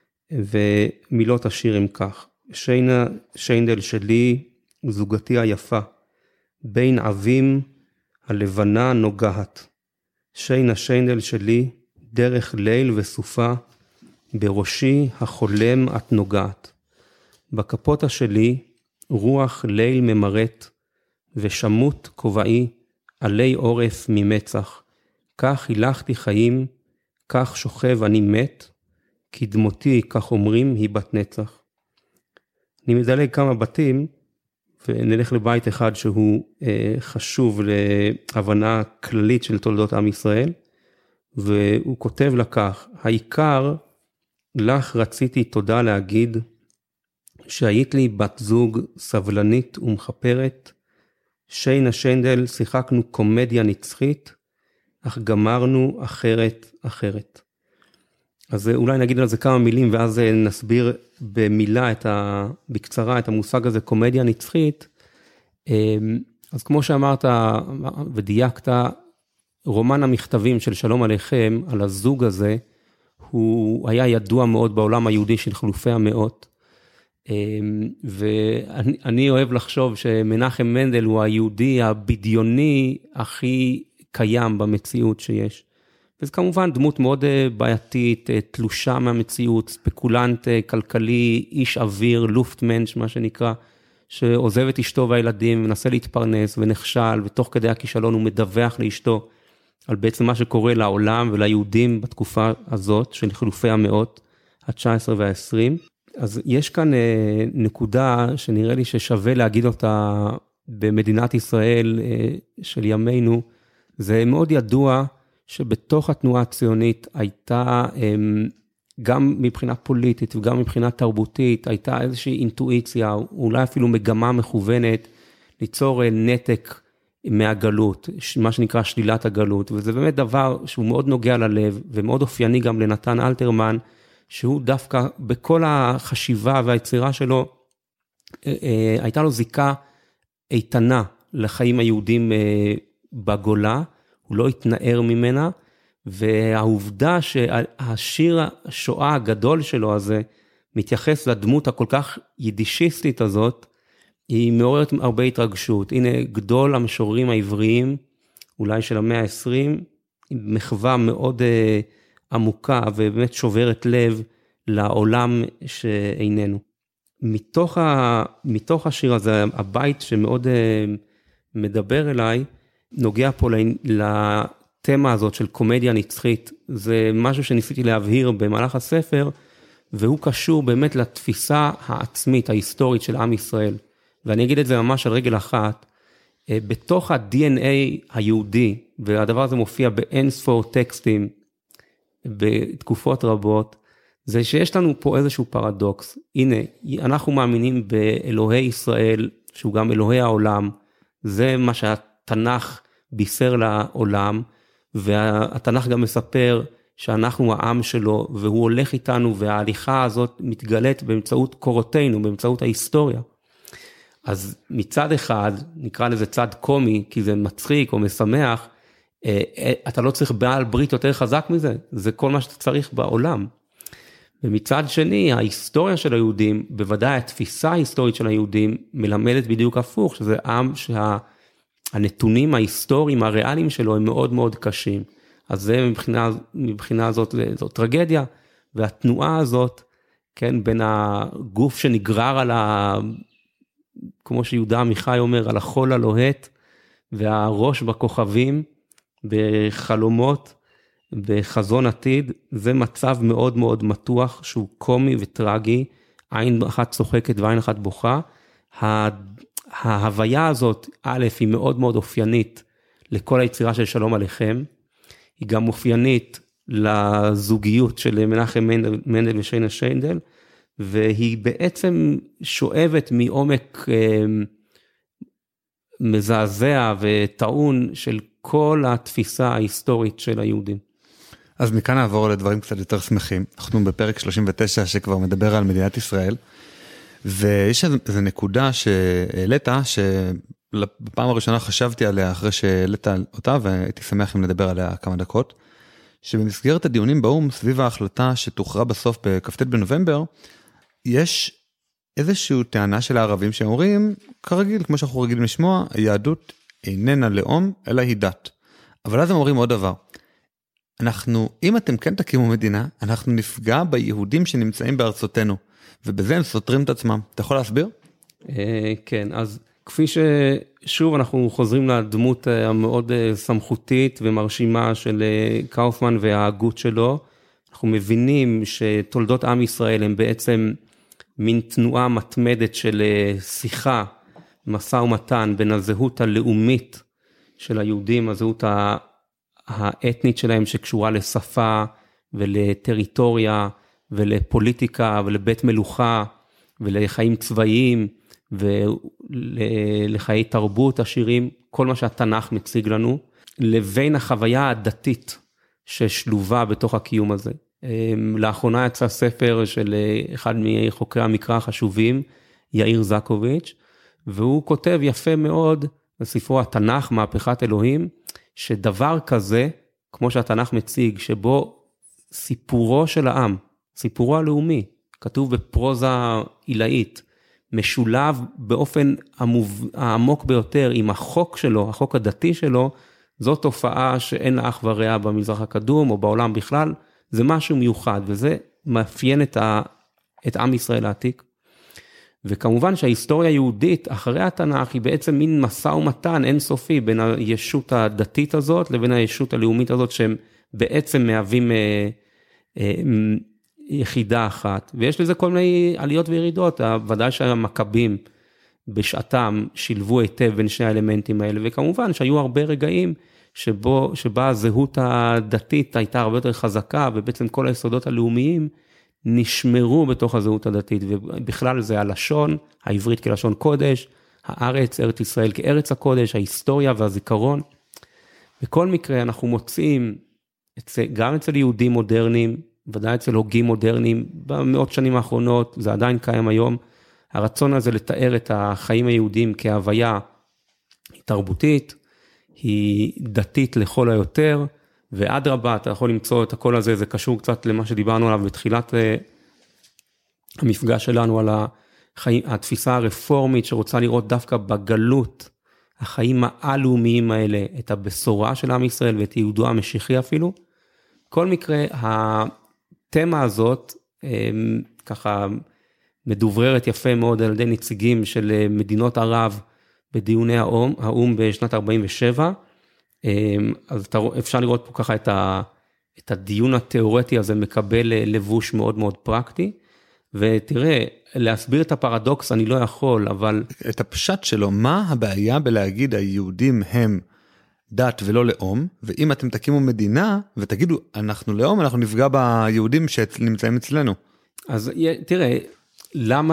ומילות השיר הם כך: שיינה שנדל שלי, זוגתי היפה, בין אבים הלבנה נוגעת. שיין השיינדל שלי, דרך ליל וסופה, בראשי החולם את נוגעת. בכפותה שלי, רוח ליל ממרט, ושמות כובעי, עלי עורף ממצח. כך הילכתי חיים, כך שוכב אני מת, כי דמותי, כך אומרים, היא בת נצח. אני מדלג כמה בתים, ונלך לבית אחד שהוא חשוב להבנה כללית של תולדות עם ישראל, והוא כותב לכך, העיקר לך רציתי תודה להגיד, שהיית לי בת זוג סבלנית ומחפרת, שיין השנדל שיחקנו קומדיה נצחית, אך גמרנו אחרת. אז אולי נגיד על זה כמה מילים, ואז נסביר במילה בקצרה את המושג הזה, קומדיה נצחית. אז כמו שאמרת ודייקת, רומן המכתבים של שלום עליכם, על הזוג הזה, הוא היה ידוע מאוד בעולם היהודי של חילופי המאות, ואני אוהב לחשוב שמנחם מנדל הוא היהודי הבדיוני הכי קיים במציאות שיש. וזה כמובן דמות מאוד בעייתית, תלושה מהמציאות, ספקולנט כלכלי, איש אוויר, לופטמנש, מה שנקרא, שעוזב את אשתו והילדים, מנסה להתפרנס ונכשל, ותוך כדי הכישלון הוא מדווח לאשתו, על בעצם מה שקורה לעולם וליהודים בתקופה הזאת, של חילופי המאות, ה-19 וה-20. אז יש כאן נקודה שנראה לי ששווה להגיד אותה במדינת ישראל של ימינו, זה מאוד ידוע שבתוך התנועה הציונית הייתה, גם מבחינה פוליטית וגם מבחינה תרבותית, הייתה איזושהי אינטואיציה, אולי אפילו מגמה מכוונת, ליצור נתק מהגלות, מה שנקרא שלילת הגלות, וזה באמת דבר שהוא מאוד נוגע ללב, ומאוד אופייני גם לנתן אלתרמן, שהוא דווקא בכל החשיבה והיצירה שלו, הייתה לו זיקה איתנה לחיים היהודים בגולה, הוא לא התנער ממנה, והעובדה שהשיר השואה הגדול שלו הזה, מתייחס לדמות הכל כך יידישיסטית הזאת, היא מעוררת הרבה התרגשות. הנה גדול המשוררים העבריים, אולי של המאה ה-20, מחווה מאוד עמוקה ובאמת שוברת לב לעולם שאיננו. מתוך השיר הזה, הבית שמאוד מדבר אליי, נוגע פה לתמה הזאת של קומדיה נצחית. זה משהו שניסיתי להבהיר במהלך הספר, והוא קשור באמת לתפיסה העצמית, ההיסטורית של עם ישראל. ואני אגיד את זה ממש על רגל אחת, בתוך ה-DNA היהודי, והדבר הזה מופיע באין ספור טקסטים, בתקופות רבות, זה שיש לנו פה איזשהו פרדוקס. הנה, אנחנו מאמינים באלוהי ישראל, שהוא גם אלוהי העולם, זה מה שהתנ"ך בישר לעולם, והתנ"ך גם מספר שאנחנו העם שלו, והוא הולך איתנו, וההליכה הזאת מתגלית באמצעות קורותינו, באמצעות ההיסטוריה. אז מצד אחד, נקרא לזה צד קומי, כי זה מצחיק או משמח, אתה לא צריך בעל ברית יותר חזק מזה, זה כל מה שאתה צריך בעולם. ומצד שני, ההיסטוריה של היהודים, בוודאי התפיסה ההיסטורית של היהודים, מלמדת בדיוק הפוך, שזה עם שהנתונים ההיסטוריים, הריאליים שלו, הם מאוד מאוד קשים. אז זה מבחינה הזאת, זו טרגדיה, והתנועה הזאת, כן, בין הגוף שנגרר על כמו שיהודה עמיחי אומר, על החול הלוהט, והראש בכוכבים, בחלומות, בחזון עתיד, זה מצב מאוד מאוד מתוח, שהוא קומי וטרגי, עין אחת צוחקת ועין אחת בוכה. ההוויה הזאת, א', היא מאוד מאוד אופיינית, לכל היצירה של שלום עליכם, היא גם אופיינית לזוגיות של מנחם מנדל ושיין השיינדל, והיא בעצם שואבת מעומק מזעזע וטעון של כל התפיסה ההיסטורית של היהודים. אז מכאן נעבור לדברים קצת יותר שמחים. אנחנו בפרק 39 שכבר מדבר על מדינת ישראל, ויש איזו נקודה שהעלית, שבפעם הראשונה חשבתי עליה אחרי שהעלית אותה, והייתי שמח אם לדבר עליה כמה דקות, שבמסגרת הדיונים באום, סביב ההחלטה שתוכרע בסוף בכ"ט בנובמבר, יש איזושהי טענה של הערבים שאומרים, כרגיל, כמו שאנחנו רגילים לשמוע, היהדות איננה לאום, אלא היא דת. אבל אז הם אומרים עוד דבר. אם אתם כן תקימו מדינה, אנחנו נפגע ביהודים שנמצאים בארצותינו, ובזה הם סותרים את עצמם. אתה יכול להסביר? כן, אז כפי ששוב אנחנו חוזרים לדמות המאוד סמכותית ומרשימה של קאופמן וההגות שלו, אנחנו מבינים שתולדות עם ישראל הם בעצם מין תנועה מתמדת של שיחה, משא ומתן בין הזהות הלאומית של היהודים, הזהות האתנית שלהם שקשורה לשפה ולטריטוריה ולפוליטיקה ולבית מלוכה ולחיים צבאיים ולחיי תרבות עשירים, כל מה שהתנ"ך מציג לנו, לבין החוויה הדתית ששלובה בתוך הקיום הזה. לאחרונה יצא ספר של אחד מחוקרי המקרא החשובים, יאיר זקוביץ', והוא כותב יפה מאוד בספרו התנ"ך, מהפכת אלוהים, שדבר כזה, כמו שהתנ"ך מציג, שבו סיפורו של העם, סיפורו הלאומי, כתוב בפרוזה עילאית, משולב באופן העמוק ביותר עם החוק שלו, החוק הדתי שלו, זו תופעה שאין לה אח ורע במזרח הקדום או בעולם בכלל, זה משהו מיוחד, וזה מאפיין את עם ישראל העתיק. וכמובן שההיסטוריה היהודית אחרי התנ"ך היא בעצם מין משא ומתן אינסופי בין הישות הדתית הזאת לבין הישות הלאומית הזאת, שהם בעצם מהווים יחידה אחת. ויש לזה כל מיני עליות וירידות, ודאי שהמכבים בשעתם שילבו היטב בין שני האלמנטים האלה, וכמובן שהיו הרבה רגעים שבה הזהות הדתית הייתה הרבה יותר חזקה, ובעצם כל היסודות הלאומיים נשמרו בתוך הזהות הדתית, ובכלל זה הלשון, העברית כלשון קודש, הארץ, ארץ ישראל כארץ הקודש, ההיסטוריה והזיכרון. בכל מקרה אנחנו מוצאים, גם אצל יהודים מודרניים, ודאי אצל הוגים מודרניים, במאות שנים האחרונות, זה עדיין קיים היום, הרצון הזה לתאר את החיים היהודים כהוויה תרבותית, היא דתית לכל היותר, ועד רבה אתה יכול למצוא את הכל הזה, זה קשור קצת למה שדיברנו עליו בתחילת המפגש שלנו, על התפיסה הרפורמית שרוצה לראות דווקא בגלות, החיים העלומיים האלה, את הבשורה של עם ישראל ואת יהודו המשיחי אפילו. כל מקרה, התמה הזאת ככה מדובררת יפה מאוד על ידי נציגים של מדינות ערב בדיוני האום בשנת 47, אז אפשר לראות פה ככה את הדיון התיאורטי הזה מקבל לבוש מאוד מאוד פרקטי, ותראה, להסביר את הפרדוקס אני לא יכול, אבל... את הפשט שלו, מה הבעיה בלהגיד היהודים הם דת ולא לאום, ואם אתם תקימו מדינה ותגידו אנחנו לאום, אנחנו נפגע ביהודים שנמצאים אצלנו. אז תראה, למה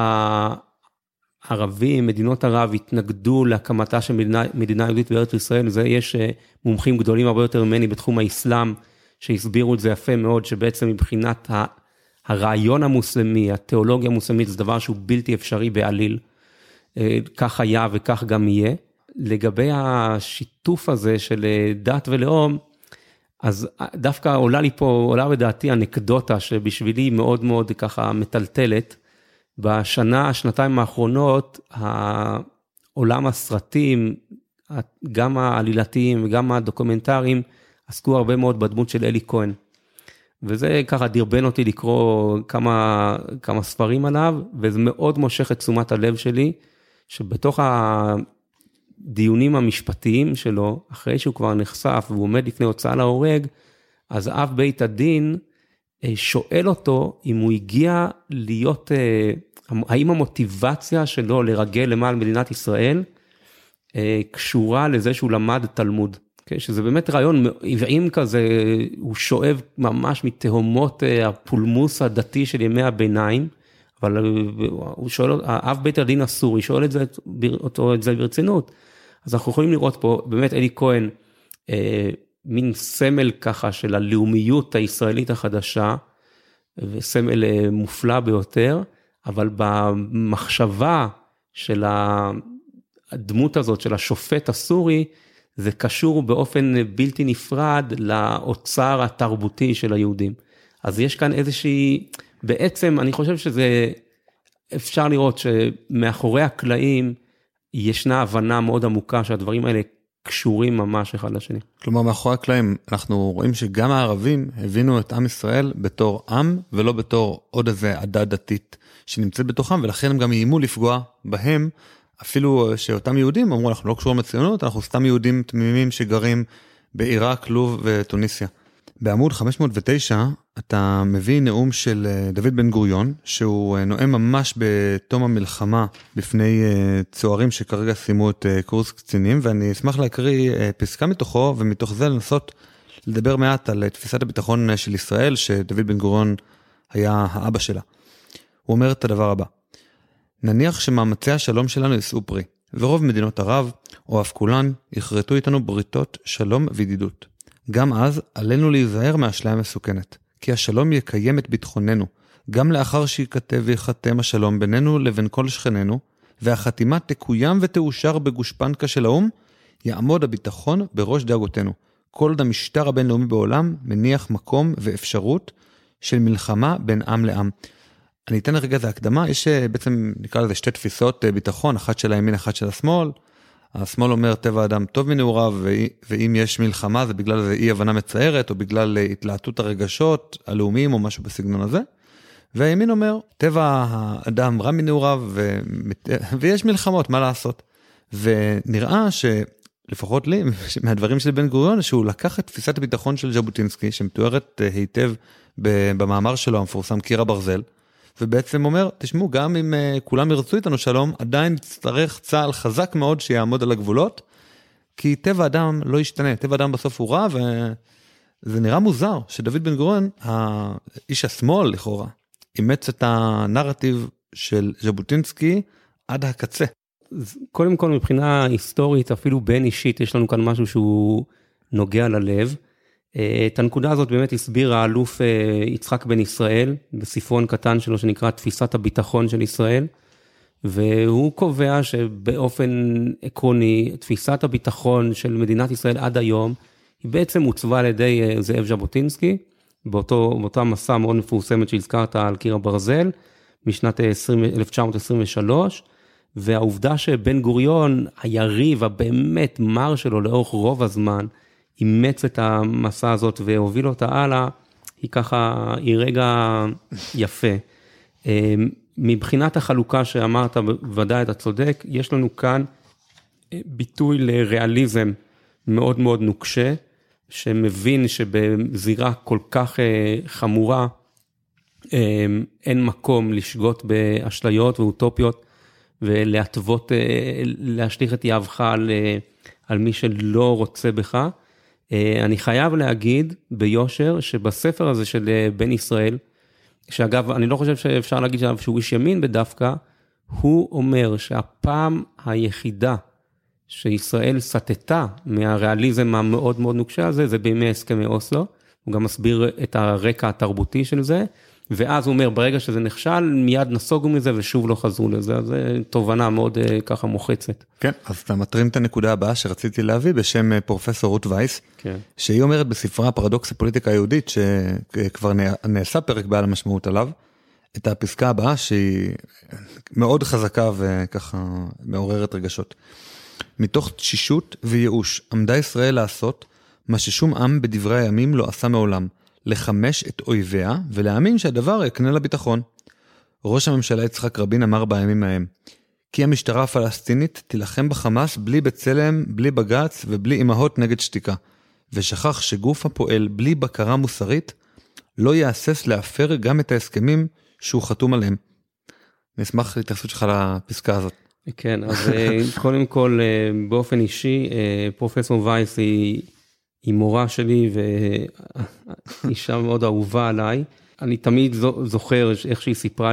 הערבים, מדינות ערב, התנגדו להקמתה של מדינה יהודית בארץ ישראל, זה יש מומחים גדולים הרבה יותר ממני בתחום האסלאם, שהסבירו את זה יפה מאוד, שבעצם מבחינת הרעיון המוסלמי, התיאולוגיה המוסלמית, זה דבר שהוא בלתי אפשרי בעליל, כך היה וכך גם יהיה. לגבי השיתוף הזה של דת ולאום, אז דווקא עולה בדעתי אנקדוטה, שבשבילי מאוד מאוד ככה מטלטלת, שנתיים האחרונות, העולם הסרטים, גם העלילתיים וגם הדוקומנטריים, עסקו הרבה מאוד בדמות של אלי כהן. וזה ככה דרבן אותי לקרוא כמה ספרים עליו, וזה מאוד מושך את תשומת הלב שלי, שבתוך הדיונים המשפטיים שלו, אחרי שהוא כבר נחשף, והוא עומד לפני הוצאה להורג, אז אב בית הדין שואל אותו אם הוא הגיע להיות... האם המוטיבציה שלו לרגל למען מדינת ישראל קשורה לזה שהוא למד תלמוד, שזה באמת רעיון עוועים כזה, הוא שואב ממש מתהומות הפולמוס הדתי של ימי הביניים, אבל הוא שואל, אב בית הדין הסורי שואל את זה ברצינות, אז אנחנו יכולים לראות פה באמת אלי כהן, מין סמל ככה של הלאומיות הישראלית החדשה, וסמל מופלא ביותר, אבל במחשבה של הדמות הזאת, של השופט הסורי, זה קשור באופן בלתי נפרד לאוצר התרבותי של היהודים. אז יש כאן איזושהי, בעצם אני חושב שזה, אפשר לראות שמאחורי הקלעים, ישנה הבנה מאוד עמוקה שהדברים האלה קשורים ממש אחד לשני. כלומר, מאחורי הקלעים, אנחנו רואים שגם הערבים הבינו את עם ישראל בתור עם, ולא בתור עוד איזה עדה דתית שנמצאת בתוכם, ולכן הם גם איימו לפגוע בהם, אפילו שאותם יהודים אמרו, אנחנו לא קשורים לציונות, אנחנו סתם יהודים תמימים שגרים בעיראק, לוב וטוניסיה. בעמוד 509 אתה מביא נאום של דוד בן גוריון, שהוא נואם ממש בתום המלחמה בפני צוערים שכרגע סיימו את קורס קצינים, ואני אשמח להקריא פסקה מתוכו, ומתוך זה לנסות לדבר מעט על תפיסת הביטחון של ישראל, שדוד בן גוריון היה האבא שלה. הוא אומר את הדבר הבא: נניח שמאמצי השלום שלנו ישאו פרי, ורוב מדינות ערב, או אף כולן, יכרתו איתנו בריתות שלום וידידות. גם אז עלינו להיזהר מהאשליה המסוכנת, כי השלום יקיים את ביטחוננו, גם לאחר שיכתב ויחתם השלום בינינו לבין כל שכנינו, והחתימה תקוים ותאושר בגושפנקה של האום, יעמוד הביטחון בראש דאגותינו. כל עוד המשטר הבינלאומי בעולם מניח מקום ואפשרות של מלחמה בין עם לעם. אני אתן רגע זה הקדמה, יש בעצם נקרא לזה שתי תפיסות ביטחון, אחת של הימין, אחת של השמאל. השמאל אומר טבע האדם טוב מנעוריו, ואם יש מלחמה זה בגלל זה אי הבנה מצערת, או בגלל התלהטות הרגשות הלאומיים או משהו בסגנון הזה. והימין אומר טבע האדם רע מנעוריו, ויש מלחמות, מה לעשות? ונראה שלפחות לי, מהדברים של בן גוריון, שהוא לקח את תפיסת הביטחון של ז'בוטינסקי, שמתוארת היטב במאמר שלו המפורסם קיר הברזל, ובעצם אומר, תשמעו, גם אם כולם ירצו איתנו שלום, עדיין יצטרך צה"ל חזק מאוד שיעמוד על הגבולות, כי טבע אדם לא ישתנה, טבע אדם בסוף הוא רע, וזה נראה מוזר שדוד בן גוריון, האיש השמאל לכאורה, אימץ את הנרטיב של ז'בוטינסקי עד הקצה. קודם כל מבחינה היסטורית, אפילו בין אישית, יש לנו כאן משהו שהוא נוגע ללב. את הנקודה הזאת באמת הסביר האלוף יצחק בן ישראל, בספרון קטן שלו שנקרא תפיסת הביטחון של ישראל, והוא קובע שבאופן עקרוני, תפיסת הביטחון של מדינת ישראל עד היום, היא בעצם הוצבה על ידי זאב ז'בוטינסקי, באותה מסע מאוד מפורסמת שהזכרת על קיר הברזל, משנת 1923, והעובדה שבן גוריון, היריב הבאמת מר שלו לאורך רוב הזמן, אימץ את המסע הזאת והוביל אותה הלאה, היא רגע יפה. מבחינת החלוקה שאמרת, ודאי אתה צודק, יש לנו כאן ביטוי לריאליזם מאוד מאוד נוקשה, שמבין שבזירה כל כך חמורה, אין מקום לשגות באשליות ואוטופיות, ולהטוות, להשליך את יהבך על מי שלא רוצה בך. אני חייב להגיד ביושר שבספר הזה של בן ישראל, שאגב אני לא חושב שאפשר להגיד שהוא איש ימין בדווקא, הוא אומר שהפעם היחידה שישראל סטתה מהריאליזם המאוד מאוד נוקשה הזה, זה בימי הסכמי אוסלו, הוא גם מסביר את הרקע התרבותי של זה, ואז הוא אומר ברגע שזה נכשל, מיד נסוגו מזה ושוב לא חזרו לזה, אז זה תובנה מאוד ככה מוחצת. כן, אז אתה מטרים את הנקודה הבאה שרציתי להביא בשם פרופסור רות וייס, כן. שהיא אומרת בספרה פרדוקס הפוליטיקה היהודית, שכבר נעשה פרק בעל המשמעות עליו, את הפסקה הבאה שהיא מאוד חזקה וככה מעוררת רגשות. מתוך תשישות וייאוש עמדה ישראל לעשות מה ששום עם בדברי הימים לא עשה מעולם, לחמש את אויביה ולהאמין שהדבר יקנה לביטחון. ראש הממשלה יצחק רבין אמר בימים ההם, כי המשטרה הפלסטינית תילחם בחמאס בלי בצלם, בלי בגץ ובלי אמהות נגד שתיקה, ושכח שגוף הפועל בלי בקרה מוסרית לא יאסס להפר גם את ההסכמים שהוא חתום עליהם. נשמח להתייחסות שלך לפסקה הזאת. כן, אז קודם כל באופן אישי, פרופסור וייס היא מורה שלי ואישה מאוד אהובה עליי. אני תמיד זוכר איך שהיא סיפרה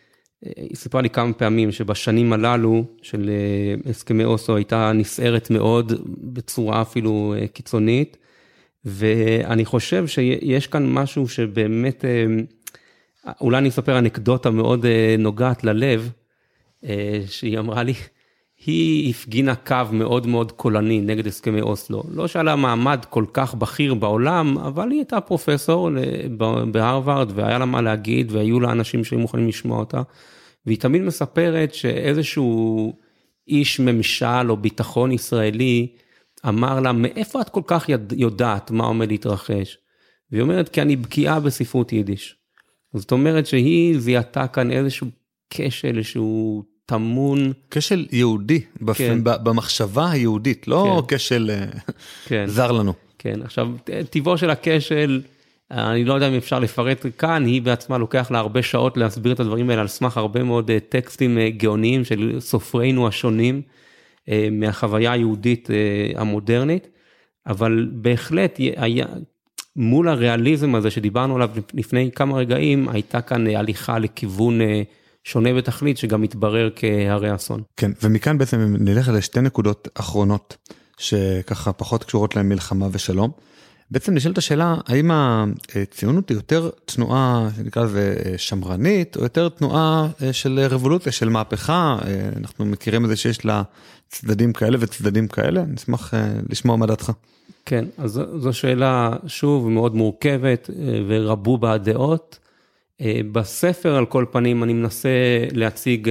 לי כמה פעמים שבשנים הללו של הסכמי אוסלו הייתה נסערת מאוד בצורה אפילו קיצונית, ואני חושב שיש כאן משהו שבאמת, אולי אני אספר אנקדוטה מאוד נוגעת ללב, שהיא אמרה לי, היא הפגינה קו מאוד מאוד קולני נגד הסכמי אוסלו. לא שהיה לה מעמד כל כך בכיר בעולם, אבל היא הייתה פרופסור בהרווארד, והיה לה מה להגיד, והיו לה אנשים שהיו מוכנים לשמוע אותה. והיא תמיד מספרת שאיזשהו איש ממשל או ביטחון ישראלי אמר לה, מאיפה את כל כך יודעת מה עומד להתרחש? והיא אומרת, כי אני בקיאה בספרות יידיש. זאת אומרת שהיא זיהתה כאן איזשהו כשל, איזשהו תמון. כשל יהודי, כן. במחשבה היהודית, לא כן. כשל כן. זר לנו. כן, עכשיו, טבעו של הכשל, אני לא יודע אם אפשר לפרט כאן, היא בעצמה לוקח לה הרבה שעות להסביר את הדברים האלה, על סמך הרבה מאוד טקסטים גאוניים של סופרינו השונים, מהחוויה היהודית המודרנית, אבל בהחלט היה, מול הריאליזם הזה שדיברנו עליו לפני כמה רגעים, הייתה כאן הליכה לכיוון שונה בתכלית, שגם מתברר כהרי אסון. כן, ומכאן בעצם נלך לשתי נקודות אחרונות, שככה פחות קשורות להם מלחמה ושלום. בעצם נשאלת השאלה, האם הציונות היא יותר תנועה, נקרא לזה שמרנית, או יותר תנועה של רבולוציה, של מהפכה? אנחנו מכירים את זה שיש לה צדדים כאלה וצדדים כאלה, נשמח לשמוע מה דעתך. כן, אז זו שאלה שוב מאוד מורכבת, ורבו בה דעות. בספר על כל פנים אני מנסה להציג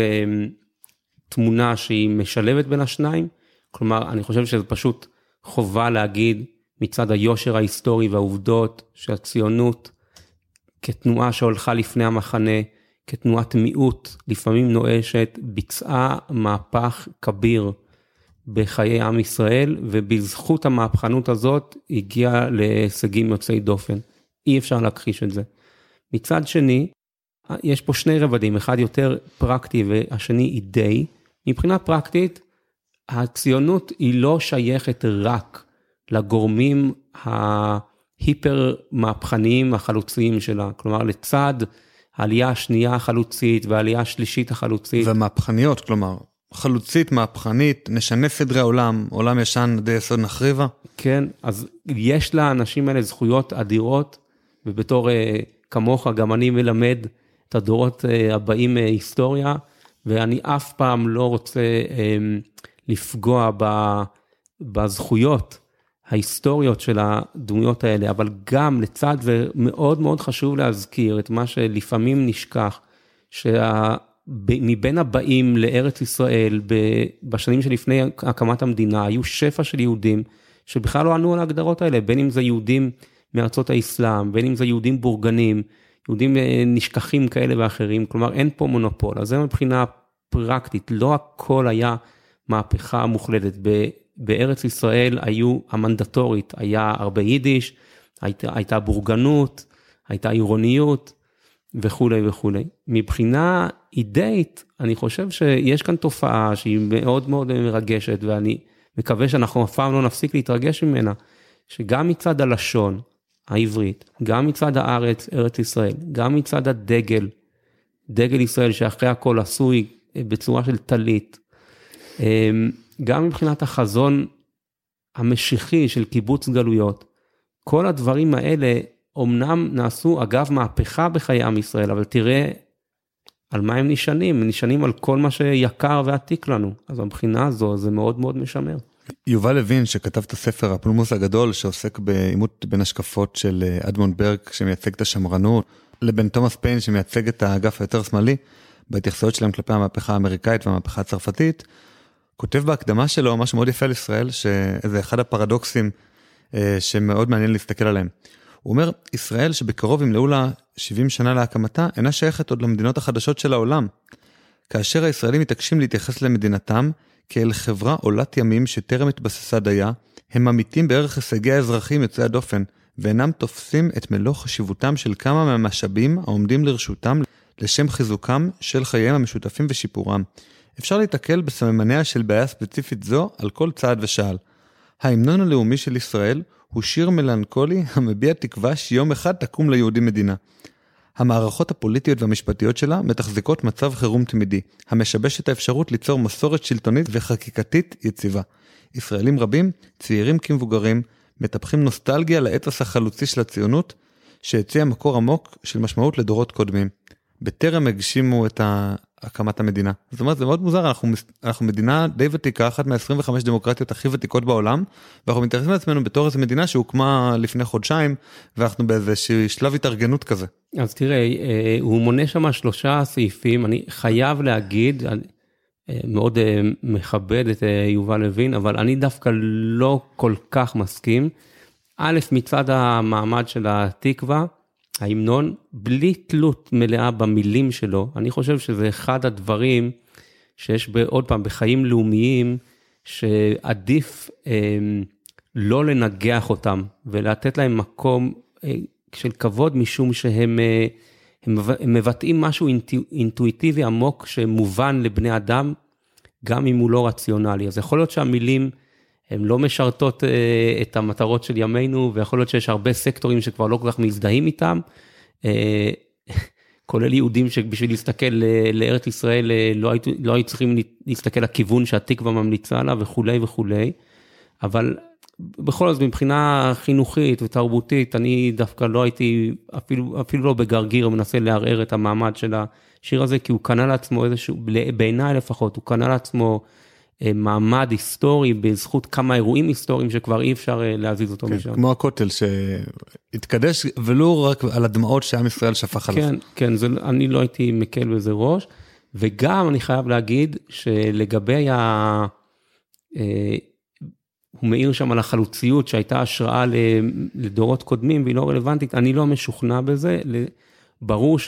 תמונה שהיא משלבת בין השניים, כלומר אני חושב שזה פשוט חובה להגיד מצד היושר ההיסטורי והעובדות שהציונות כתנועה שהולכה לפני המחנה, כתנועת מיעוט לפעמים נואשת, ביצעה מהפך כביר בחיי עם ישראל, ובזכות המהפכנות הזאת הגיעה להישגים יוצאי דופן. אי אפשר להכחיש את זה. מצד שני, יש פה שני רבדים, אחד יותר פרקטי והשני אידאי. מבחינה פרקטית, הציונות היא לא שייכת רק לגורמים ההיפר מהפכניים החלוציים שלה, כלומר לצד העלייה השנייה החלוצית והעלייה השלישית החלוצית. ומהפכניות, כלומר, חלוצית, מהפכנית, נשנה סדרי עולם, עולם ישן די יסוד נחריבה. כן, אז יש לאנשים האלה זכויות אדירות, ובתור כמוך גם אני מלמד את הדורות הבאים היסטוריה, ואני אף פעם לא רוצה לפגוע בזכויות ההיסטוריות של הדמויות האלה, אבל גם לצד זה מאוד מאוד חשוב להזכיר את מה שלפעמים נשכח, שמבין הבאים לארץ ישראל בשנים שלפני הקמת המדינה, היו שפע של יהודים שבכלל לא ענו על ההגדרות האלה, בין אם זה יהודים מארצות האסלאם, בין אם זה יהודים בורגנים, יהודים נשכחים כאלה ואחרים, כלומר אין פה מונופול, אז זה מבחינה פרקטית, לא הכל היה מהפכה מוחלטת, בארץ ישראל היו המנדטורית, היה הרבה יידיש, הייתה בורגנות, הייתה עירוניות וכו' וכו'. מבחינה אידאית, אני חושב שיש כאן תופעה שהיא מאוד מאוד מרגשת, ואני מקווה שאנחנו אף פעם לא נפסיק להתרגש ממנה, שגם מצד הלשון העברית, גם מצד הארץ, ארץ ישראל, גם מצד הדגל, דגל ישראל שאחרי הכל עשוי בצורה של טלית, גם מבחינת החזון המשיחי של קיבוץ גלויות, כל הדברים האלה אומנם נעשו אגב מהפכה בחיי עם ישראל, אבל תראה על מה הם נשענים, הם נשענים על כל מה שיקר ועתיק לנו, אז מבחינה הזו זה מאוד מאוד משמר. יובל לוין שכתב את הספר הפולמוס הגדול שעוסק בעימות בין השקפות של אדמונד ברק שמייצג את השמרנות, לבין תומאס פיין שמייצג את האגף היותר שמאלי, בהתייחסויות שלהם כלפי המהפכה האמריקאית והמהפכה הצרפתית, כותב בהקדמה שלו משהו מאוד יפה על ישראל, שזה אחד הפרדוקסים שמאוד מעניין להסתכל עליהם. הוא אומר, ישראל שבקרוב ימלאו לה 70 שנה להקמתה, אינה שייכת עוד למדינות החדשות של העולם. כאשר הישראלים מתעקשים להתייחס למדינתם, כאל חברה עולת ימים שטרם התבססה דייה, הם ממיתים בערך הישגי האזרחים יוצאי הדופן, ואינם תופסים את מלוא חשיבותם של כמה מהמשאבים העומדים לרשותם לשם חיזוקם של חייהם המשותפים ושיפורם. אפשר להתקל בסממניה של בעיה ספציפית זו על כל צעד ושעל. ההמנון הלאומי של ישראל הוא שיר מלנכולי המביע תקווה שיום אחד תקום ליהודים מדינה. המערכות הפוליטיות והמשפטיות שלה מתחזיקות מצב חירום תמידי, המשבש את האפשרות ליצור מסורת שלטונית וחקיקתית יציבה. ישראלים רבים, צעירים כמבוגרים, מטפחים נוסטלגיה לאתוס החלוצי של הציונות, שהציע מקור עמוק של משמעות לדורות קודמים. בטרם הגשימו את הקמת המדינה. זאת אומרת, זה מאוד מוזר, אנחנו מדינה די ותיקה, אחת מה-25 דמוקרטיות הכי ותיקות בעולם, ואנחנו מתייחסים לעצמנו בתור איזו מדינה שהוקמה לפני חודשיים, ואנחנו באיזשהו שלב התארגנות כזה. אז תראה, הוא מונה שם 3 סעיפים, אני חייב להגיד, מאוד מכבד את יובל לוין, אבל אני דווקא לא כל כך מסכים. א', מצד המעמד של התקווה, ההמנון, בלי תלות מלאה במילים שלו, אני חושב שזה אחד הדברים שיש עוד פעם בחיים לאומיים, שעדיף לא לנגח אותם, ולתת להם מקום של כבוד, משום שהם מבטאים משהו אינטואיטיבי עמוק, שמובן לבני אדם, גם אם הוא לא רציונלי. אז יכול להיות שהמילים, הן לא משרתות את המטרות של ימינו, ויכול להיות שיש הרבה סקטורים שכבר לא כל כך מזדהים איתם, כולל יהודים שבשביל להסתכל לארץ ישראל, לא היו צריכים להסתכל לכיוון שהתקווה ממליצה לה, וכו' וכו'. אבל בכל זאת, מבחינה חינוכית ותרבותית, אני דווקא לא הייתי, אפילו לא בגרגיר, מנסה לערער את המעמד של השיר הזה, כי הוא קנה לעצמו איזשהו, בעיניי לפחות, הוא קנה לעצמו מעמד היסטורי, בזכות כמה אירועים היסטוריים, שכבר אי אפשר להזיז אותו משם. כמו הכותל שהתקדש, ולא רק על הדמעות שעם ישראל שפך עליו. כן, אני לא הייתי מקל בזה ראש, וגם אני חייב להגיד, שלגבי הוא מאיר שם על החלוציות, שהייתה השראה לדורות קודמים, והיא לא רלוונטית, אני לא משוכנע בזה, ברור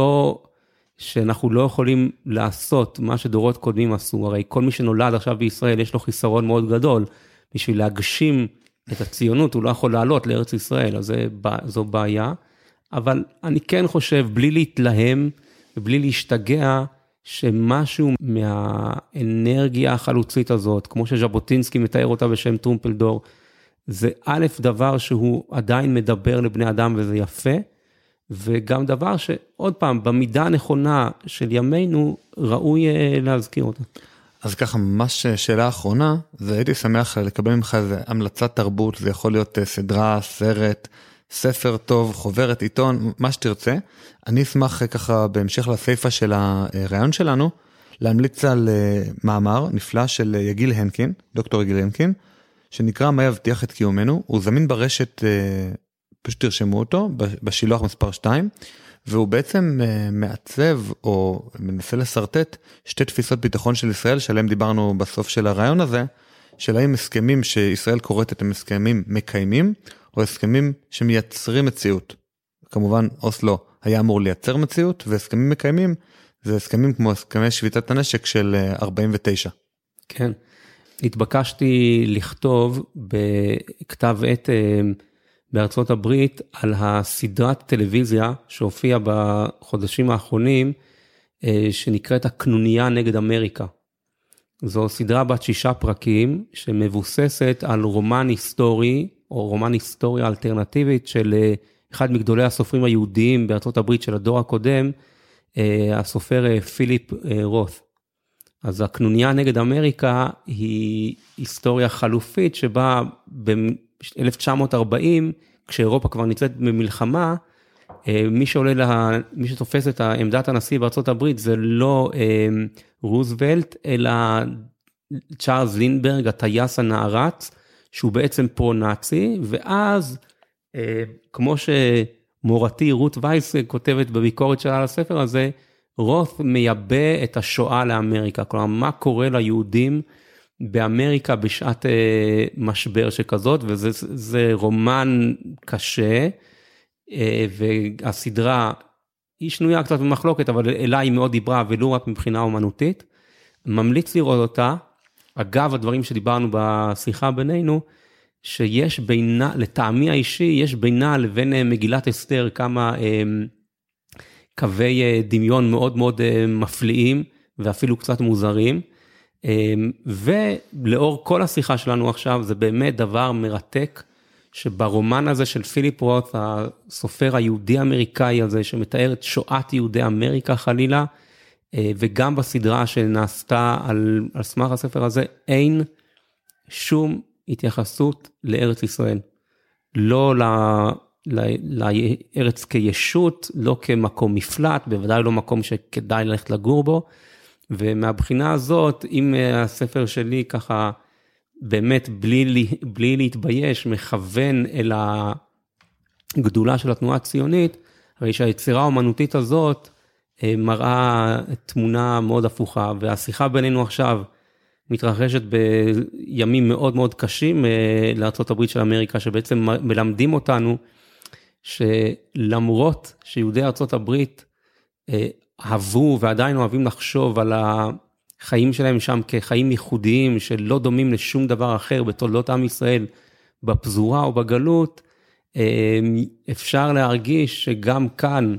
שאנחנו לא יכולים לעשות מה שדורות קודמים עשו, הרי כל מי שנולד עכשיו בישראל, יש לו חיסרון מאוד גדול, בשביל להגשים את הציונות, הוא לא יכול לעלות לארץ ישראל, אז זו בעיה, אבל אני כן חושב, בלי להתלהם, ובלי להשתגע, שמשהו מהאנרגיה החלוצית הזאת, כמו שז'בוטינסקי מתאר אותה בשם טרומפלדור, זה א' דבר שהוא עדיין מדבר לבני אדם וזה יפה, וגם דבר שעוד פעם, במידה הנכונה של ימינו, ראוי להזכיר אותה. אז ככה, ממש שאלה אחרונה, זה הייתי שמח לקבל ממך איזה המלצת תרבות, זה יכול להיות סדרה, סרט, ספר טוב, חוברת, עיתון, מה שתרצה. אני אשמח ככה בהמשך לסייפה של הרעיון שלנו, להמליץ על מאמר נפלא של יגיל הנקין, דוקטור יגיל הנקין, שנקרא מה יבטיח את קיומנו, הוא זמין ברשת, פשוט תרשמו אותו, בשילוח מספר 2, והוא בעצם מעצב או מנסה לסרטט שתי תפיסות ביטחון של ישראל, שעליהם דיברנו בסוף של הרעיון הזה, של האם הסכמים שישראל קוראת את הסכמים מקיימים, או הסכמים שמייצרים מציאות. כמובן, אוסלו היה אמור לייצר מציאות, והסכמים מקיימים, זה הסכמים כמו הסכמי שביתת הנשק של 49. כן. התבקשתי לכתוב בכתב עת בארצות הברית, על הסדרת טלוויזיה שהופיעה בחודשים האחרונים, שנקראת הקנוניה נגד אמריקה. זו סדרה בת 6 פרקים, שמבוססת על רומן היסטורי, או רומן היסטוריה אלטרנטיבית, של אחד מגדולי הסופרים היהודיים בארצות הברית של הדור הקודם, הסופר פיליפ רות. אז הקנוניה נגד אמריקה היא היסטוריה חלופית, שבה ב-1940, כשאירופה כבר נמצאת במלחמה, מי שתופס את עמדת הנשיא בארצות הברית, זה לא רוזוולט, אלא צ'ארלס לינדברג, הטייס הנערץ, שהוא בעצם פרו-נאצי, ואז, כמו שמורתי רות וייס כותבת בביקורת שלה על הספר הזה, רות מייבא את השואה לאמריקה, כלומר, מה קורה ליהודים באמריקה בשעת משבר שכזאת, וזה רומן קשה, והסדרה היא שנויה קצת במחלוקת, אבל אליי היא מאוד דיברה, ולא רק מבחינה אומנותית. ממליץ לראות אותה, אגב הדברים שדיברנו בשיחה בינינו, שיש בינה, לטעמי האישי, יש בינה לבין מגילת אסתר כמה קווי דמיון מאוד מאוד מפליאים, ואפילו קצת מוזרים, ולאור כל השיחה שלנו עכשיו, זה באמת דבר מרתק, שברומן הזה של פיליפ רות, הסופר היהודי-אמריקאי הזה, שמתאר את שואת יהודי אמריקה חלילה, וגם בסדרה שנעשתה על סמך הספר הזה, אין שום התייחסות לארץ ישראל. לא לארץ כישות, לא כמקום מפלט, בוודאי לא מקום שכדאי ללכת לגור בו, ומהבחינה הזאת, אם הספר שלי ככה, באמת בלי להתבייש, מכוון אל הגדולה של התנועה הציונית, הרי שהיצירה האומנותית הזאת, מראה תמונה מאוד הפוכה, והשיחה בינינו עכשיו מתרחשת בימים מאוד מאוד קשים לארצות הברית של אמריקה, שבעצם מלמדים אותנו שלמרות שיהודי ארצות הברית אהבו ועדיין אוהבים לחשוב על החיים שלהם שם כחיים ייחודיים, שלא דומים לשום דבר אחר בתולדות עם ישראל, בפזורה או בגלות, אפשר להרגיש שגם כאן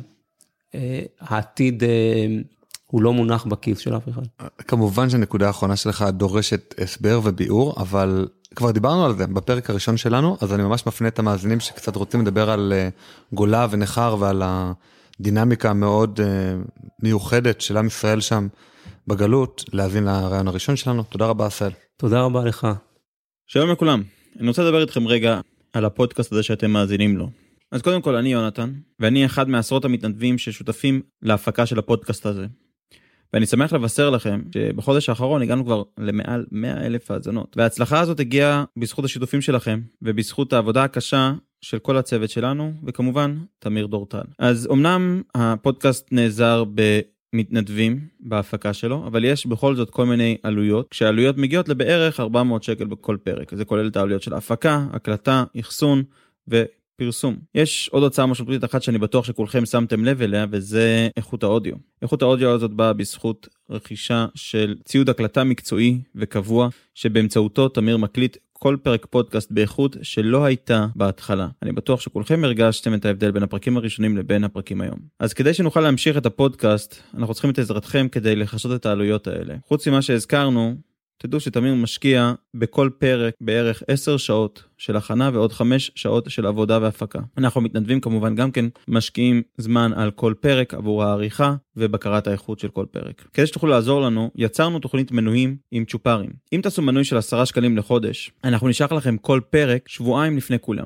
העתיד הוא לא מונח בכיס של אף אחד. כמובן שהנקודה האחרונה שלך דורשת הסבר וביאור, אבל כבר דיברנו על זה בפרק הראשון שלנו, אז אני ממש מפנה את המאזינים שקצת רוצים לדבר על גולה ונחר ועל הדינמיקה המאוד מיוחדת של עם ישראל שם בגלות, להבין לרעיון הראשון שלנו. תודה רבה, עשהאל. תודה רבה לך. שלום לכולם. אני רוצה לדבר איתכם רגע על הפודקאסט הזה שאתם מאזינים לו. אז קודם כל, אני יונתן, ואני אחד מעשרות המתנדבים ששותפים להפקה של הפודקאסט הזה. ואני שמח לבשר לכם שבחודש האחרון הגענו כבר למעל 100,000 האזנות. וההצלחה הזאת הגיעה בזכות השיתופים שלכם, ובזכות העבודה הקשה של כל הצוות שלנו, וכמובן, תמיר דורטל. אז אמנם הפודקאסט נעזר במתנדבים בהפקה שלו, אבל יש בכל זאת כל מיני עלויות, כשהעלויות מגיעות לבערך 400 שקל בכל פרק. זה כולל את העלויות של ההפקה, הקלטה, אחסון פרסום. יש עוד הוצאה משמעותית אחת שאני בטוח שכולכם שמתם לב אליה, וזה איכות האודיו. איכות האודיו הזאת באה בזכות רכישה של ציוד הקלטה מקצועי וקבוע, שבאמצעותו תמיר מקליט כל פרק פודקאסט באיכות שלא הייתה בהתחלה. אני בטוח שכולכם הרגשתם את ההבדל בין הפרקים הראשונים לבין הפרקים היום. אז כדי שנוכל להמשיך את הפודקאסט, אנחנו צריכים את עזרתכם כדי לחשות את העלויות האלה. חוץ ממה שהזכרנו, תדעו שתמיר משקיע בכל פרק בערך 10 שעות של הכנה ועוד 5 שעות של עבודה והפקה. אנחנו מתנדבים כמובן גם כן משקיעים זמן על כל פרק עבור העריכה ובקרת האיכות של כל פרק. כדי שתוכלו לעזור לנו, יצרנו תוכנית מנויים עם צ'ופרים. אם תעשו מנוי של 10 שקלים לחודש, אנחנו נשלח לכם כל פרק שבועיים לפני כולם.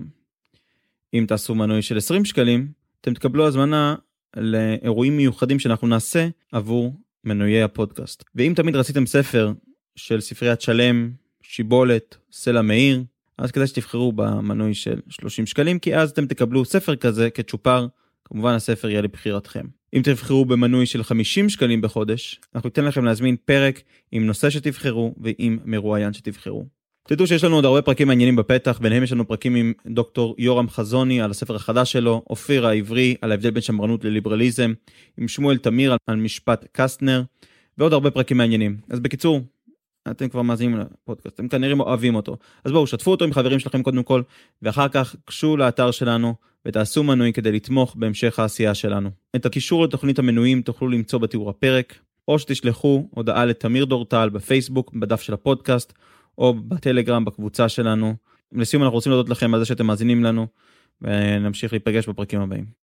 אם תעשו מנוי של 20 שקלים, אתם תקבלו הזמנה לאירועים מיוחדים שאנחנו נעשה עבור מנויי הפודקאסט. ואם תמיד רציתם ספר של ספריית שלם, שיבולת, סלע מאיר, אז כדאי שתבחרו במנוי של 30 שקלים, כי אז אתם תקבלו ספר כזה כצ'ופר, כמובן הספר יהיה לבחירתכם. אם תבחרו במנוי של 50 שקלים בחודש, אנחנו ניתן לכם להזמין פרק עם נושא שתבחרו ועם מרואיין שתבחרו. תדעו שיש לנו עוד הרבה פרקים מעניינים בפתח, ביניהם יש לנו פרקים עם דוקטור יורם חזוני על הספר החדש שלו, אופיר העברי על ההבדל בין שמרנות לליברליזם, עם שמואל תמיר על משפט קסטנר, ועוד הרבה פרקים מעניינים. אז בקיצור, אתם כבר מאזינים לפודקאסט, אתם כנראה אוהבים אותו. אז בואו, שתפו אותו עם חברים שלכם קודם כל, ואחר כך קשו לאתר שלנו, ותעשו מנוי כדי לתמוך בהמשך העשייה שלנו. את הקישור לתוכנית המנויים תוכלו למצוא בתיאור הפרק, או שתשלחו הודעה לתמיר דורטל בפייסבוק, בדף של הפודקאסט, או בטלגרם, בקבוצה שלנו. לסיום אנחנו רוצים להודות לכם על זה שאתם מאזינים לנו, ונמשיך להיפגש בפרקים הבאים.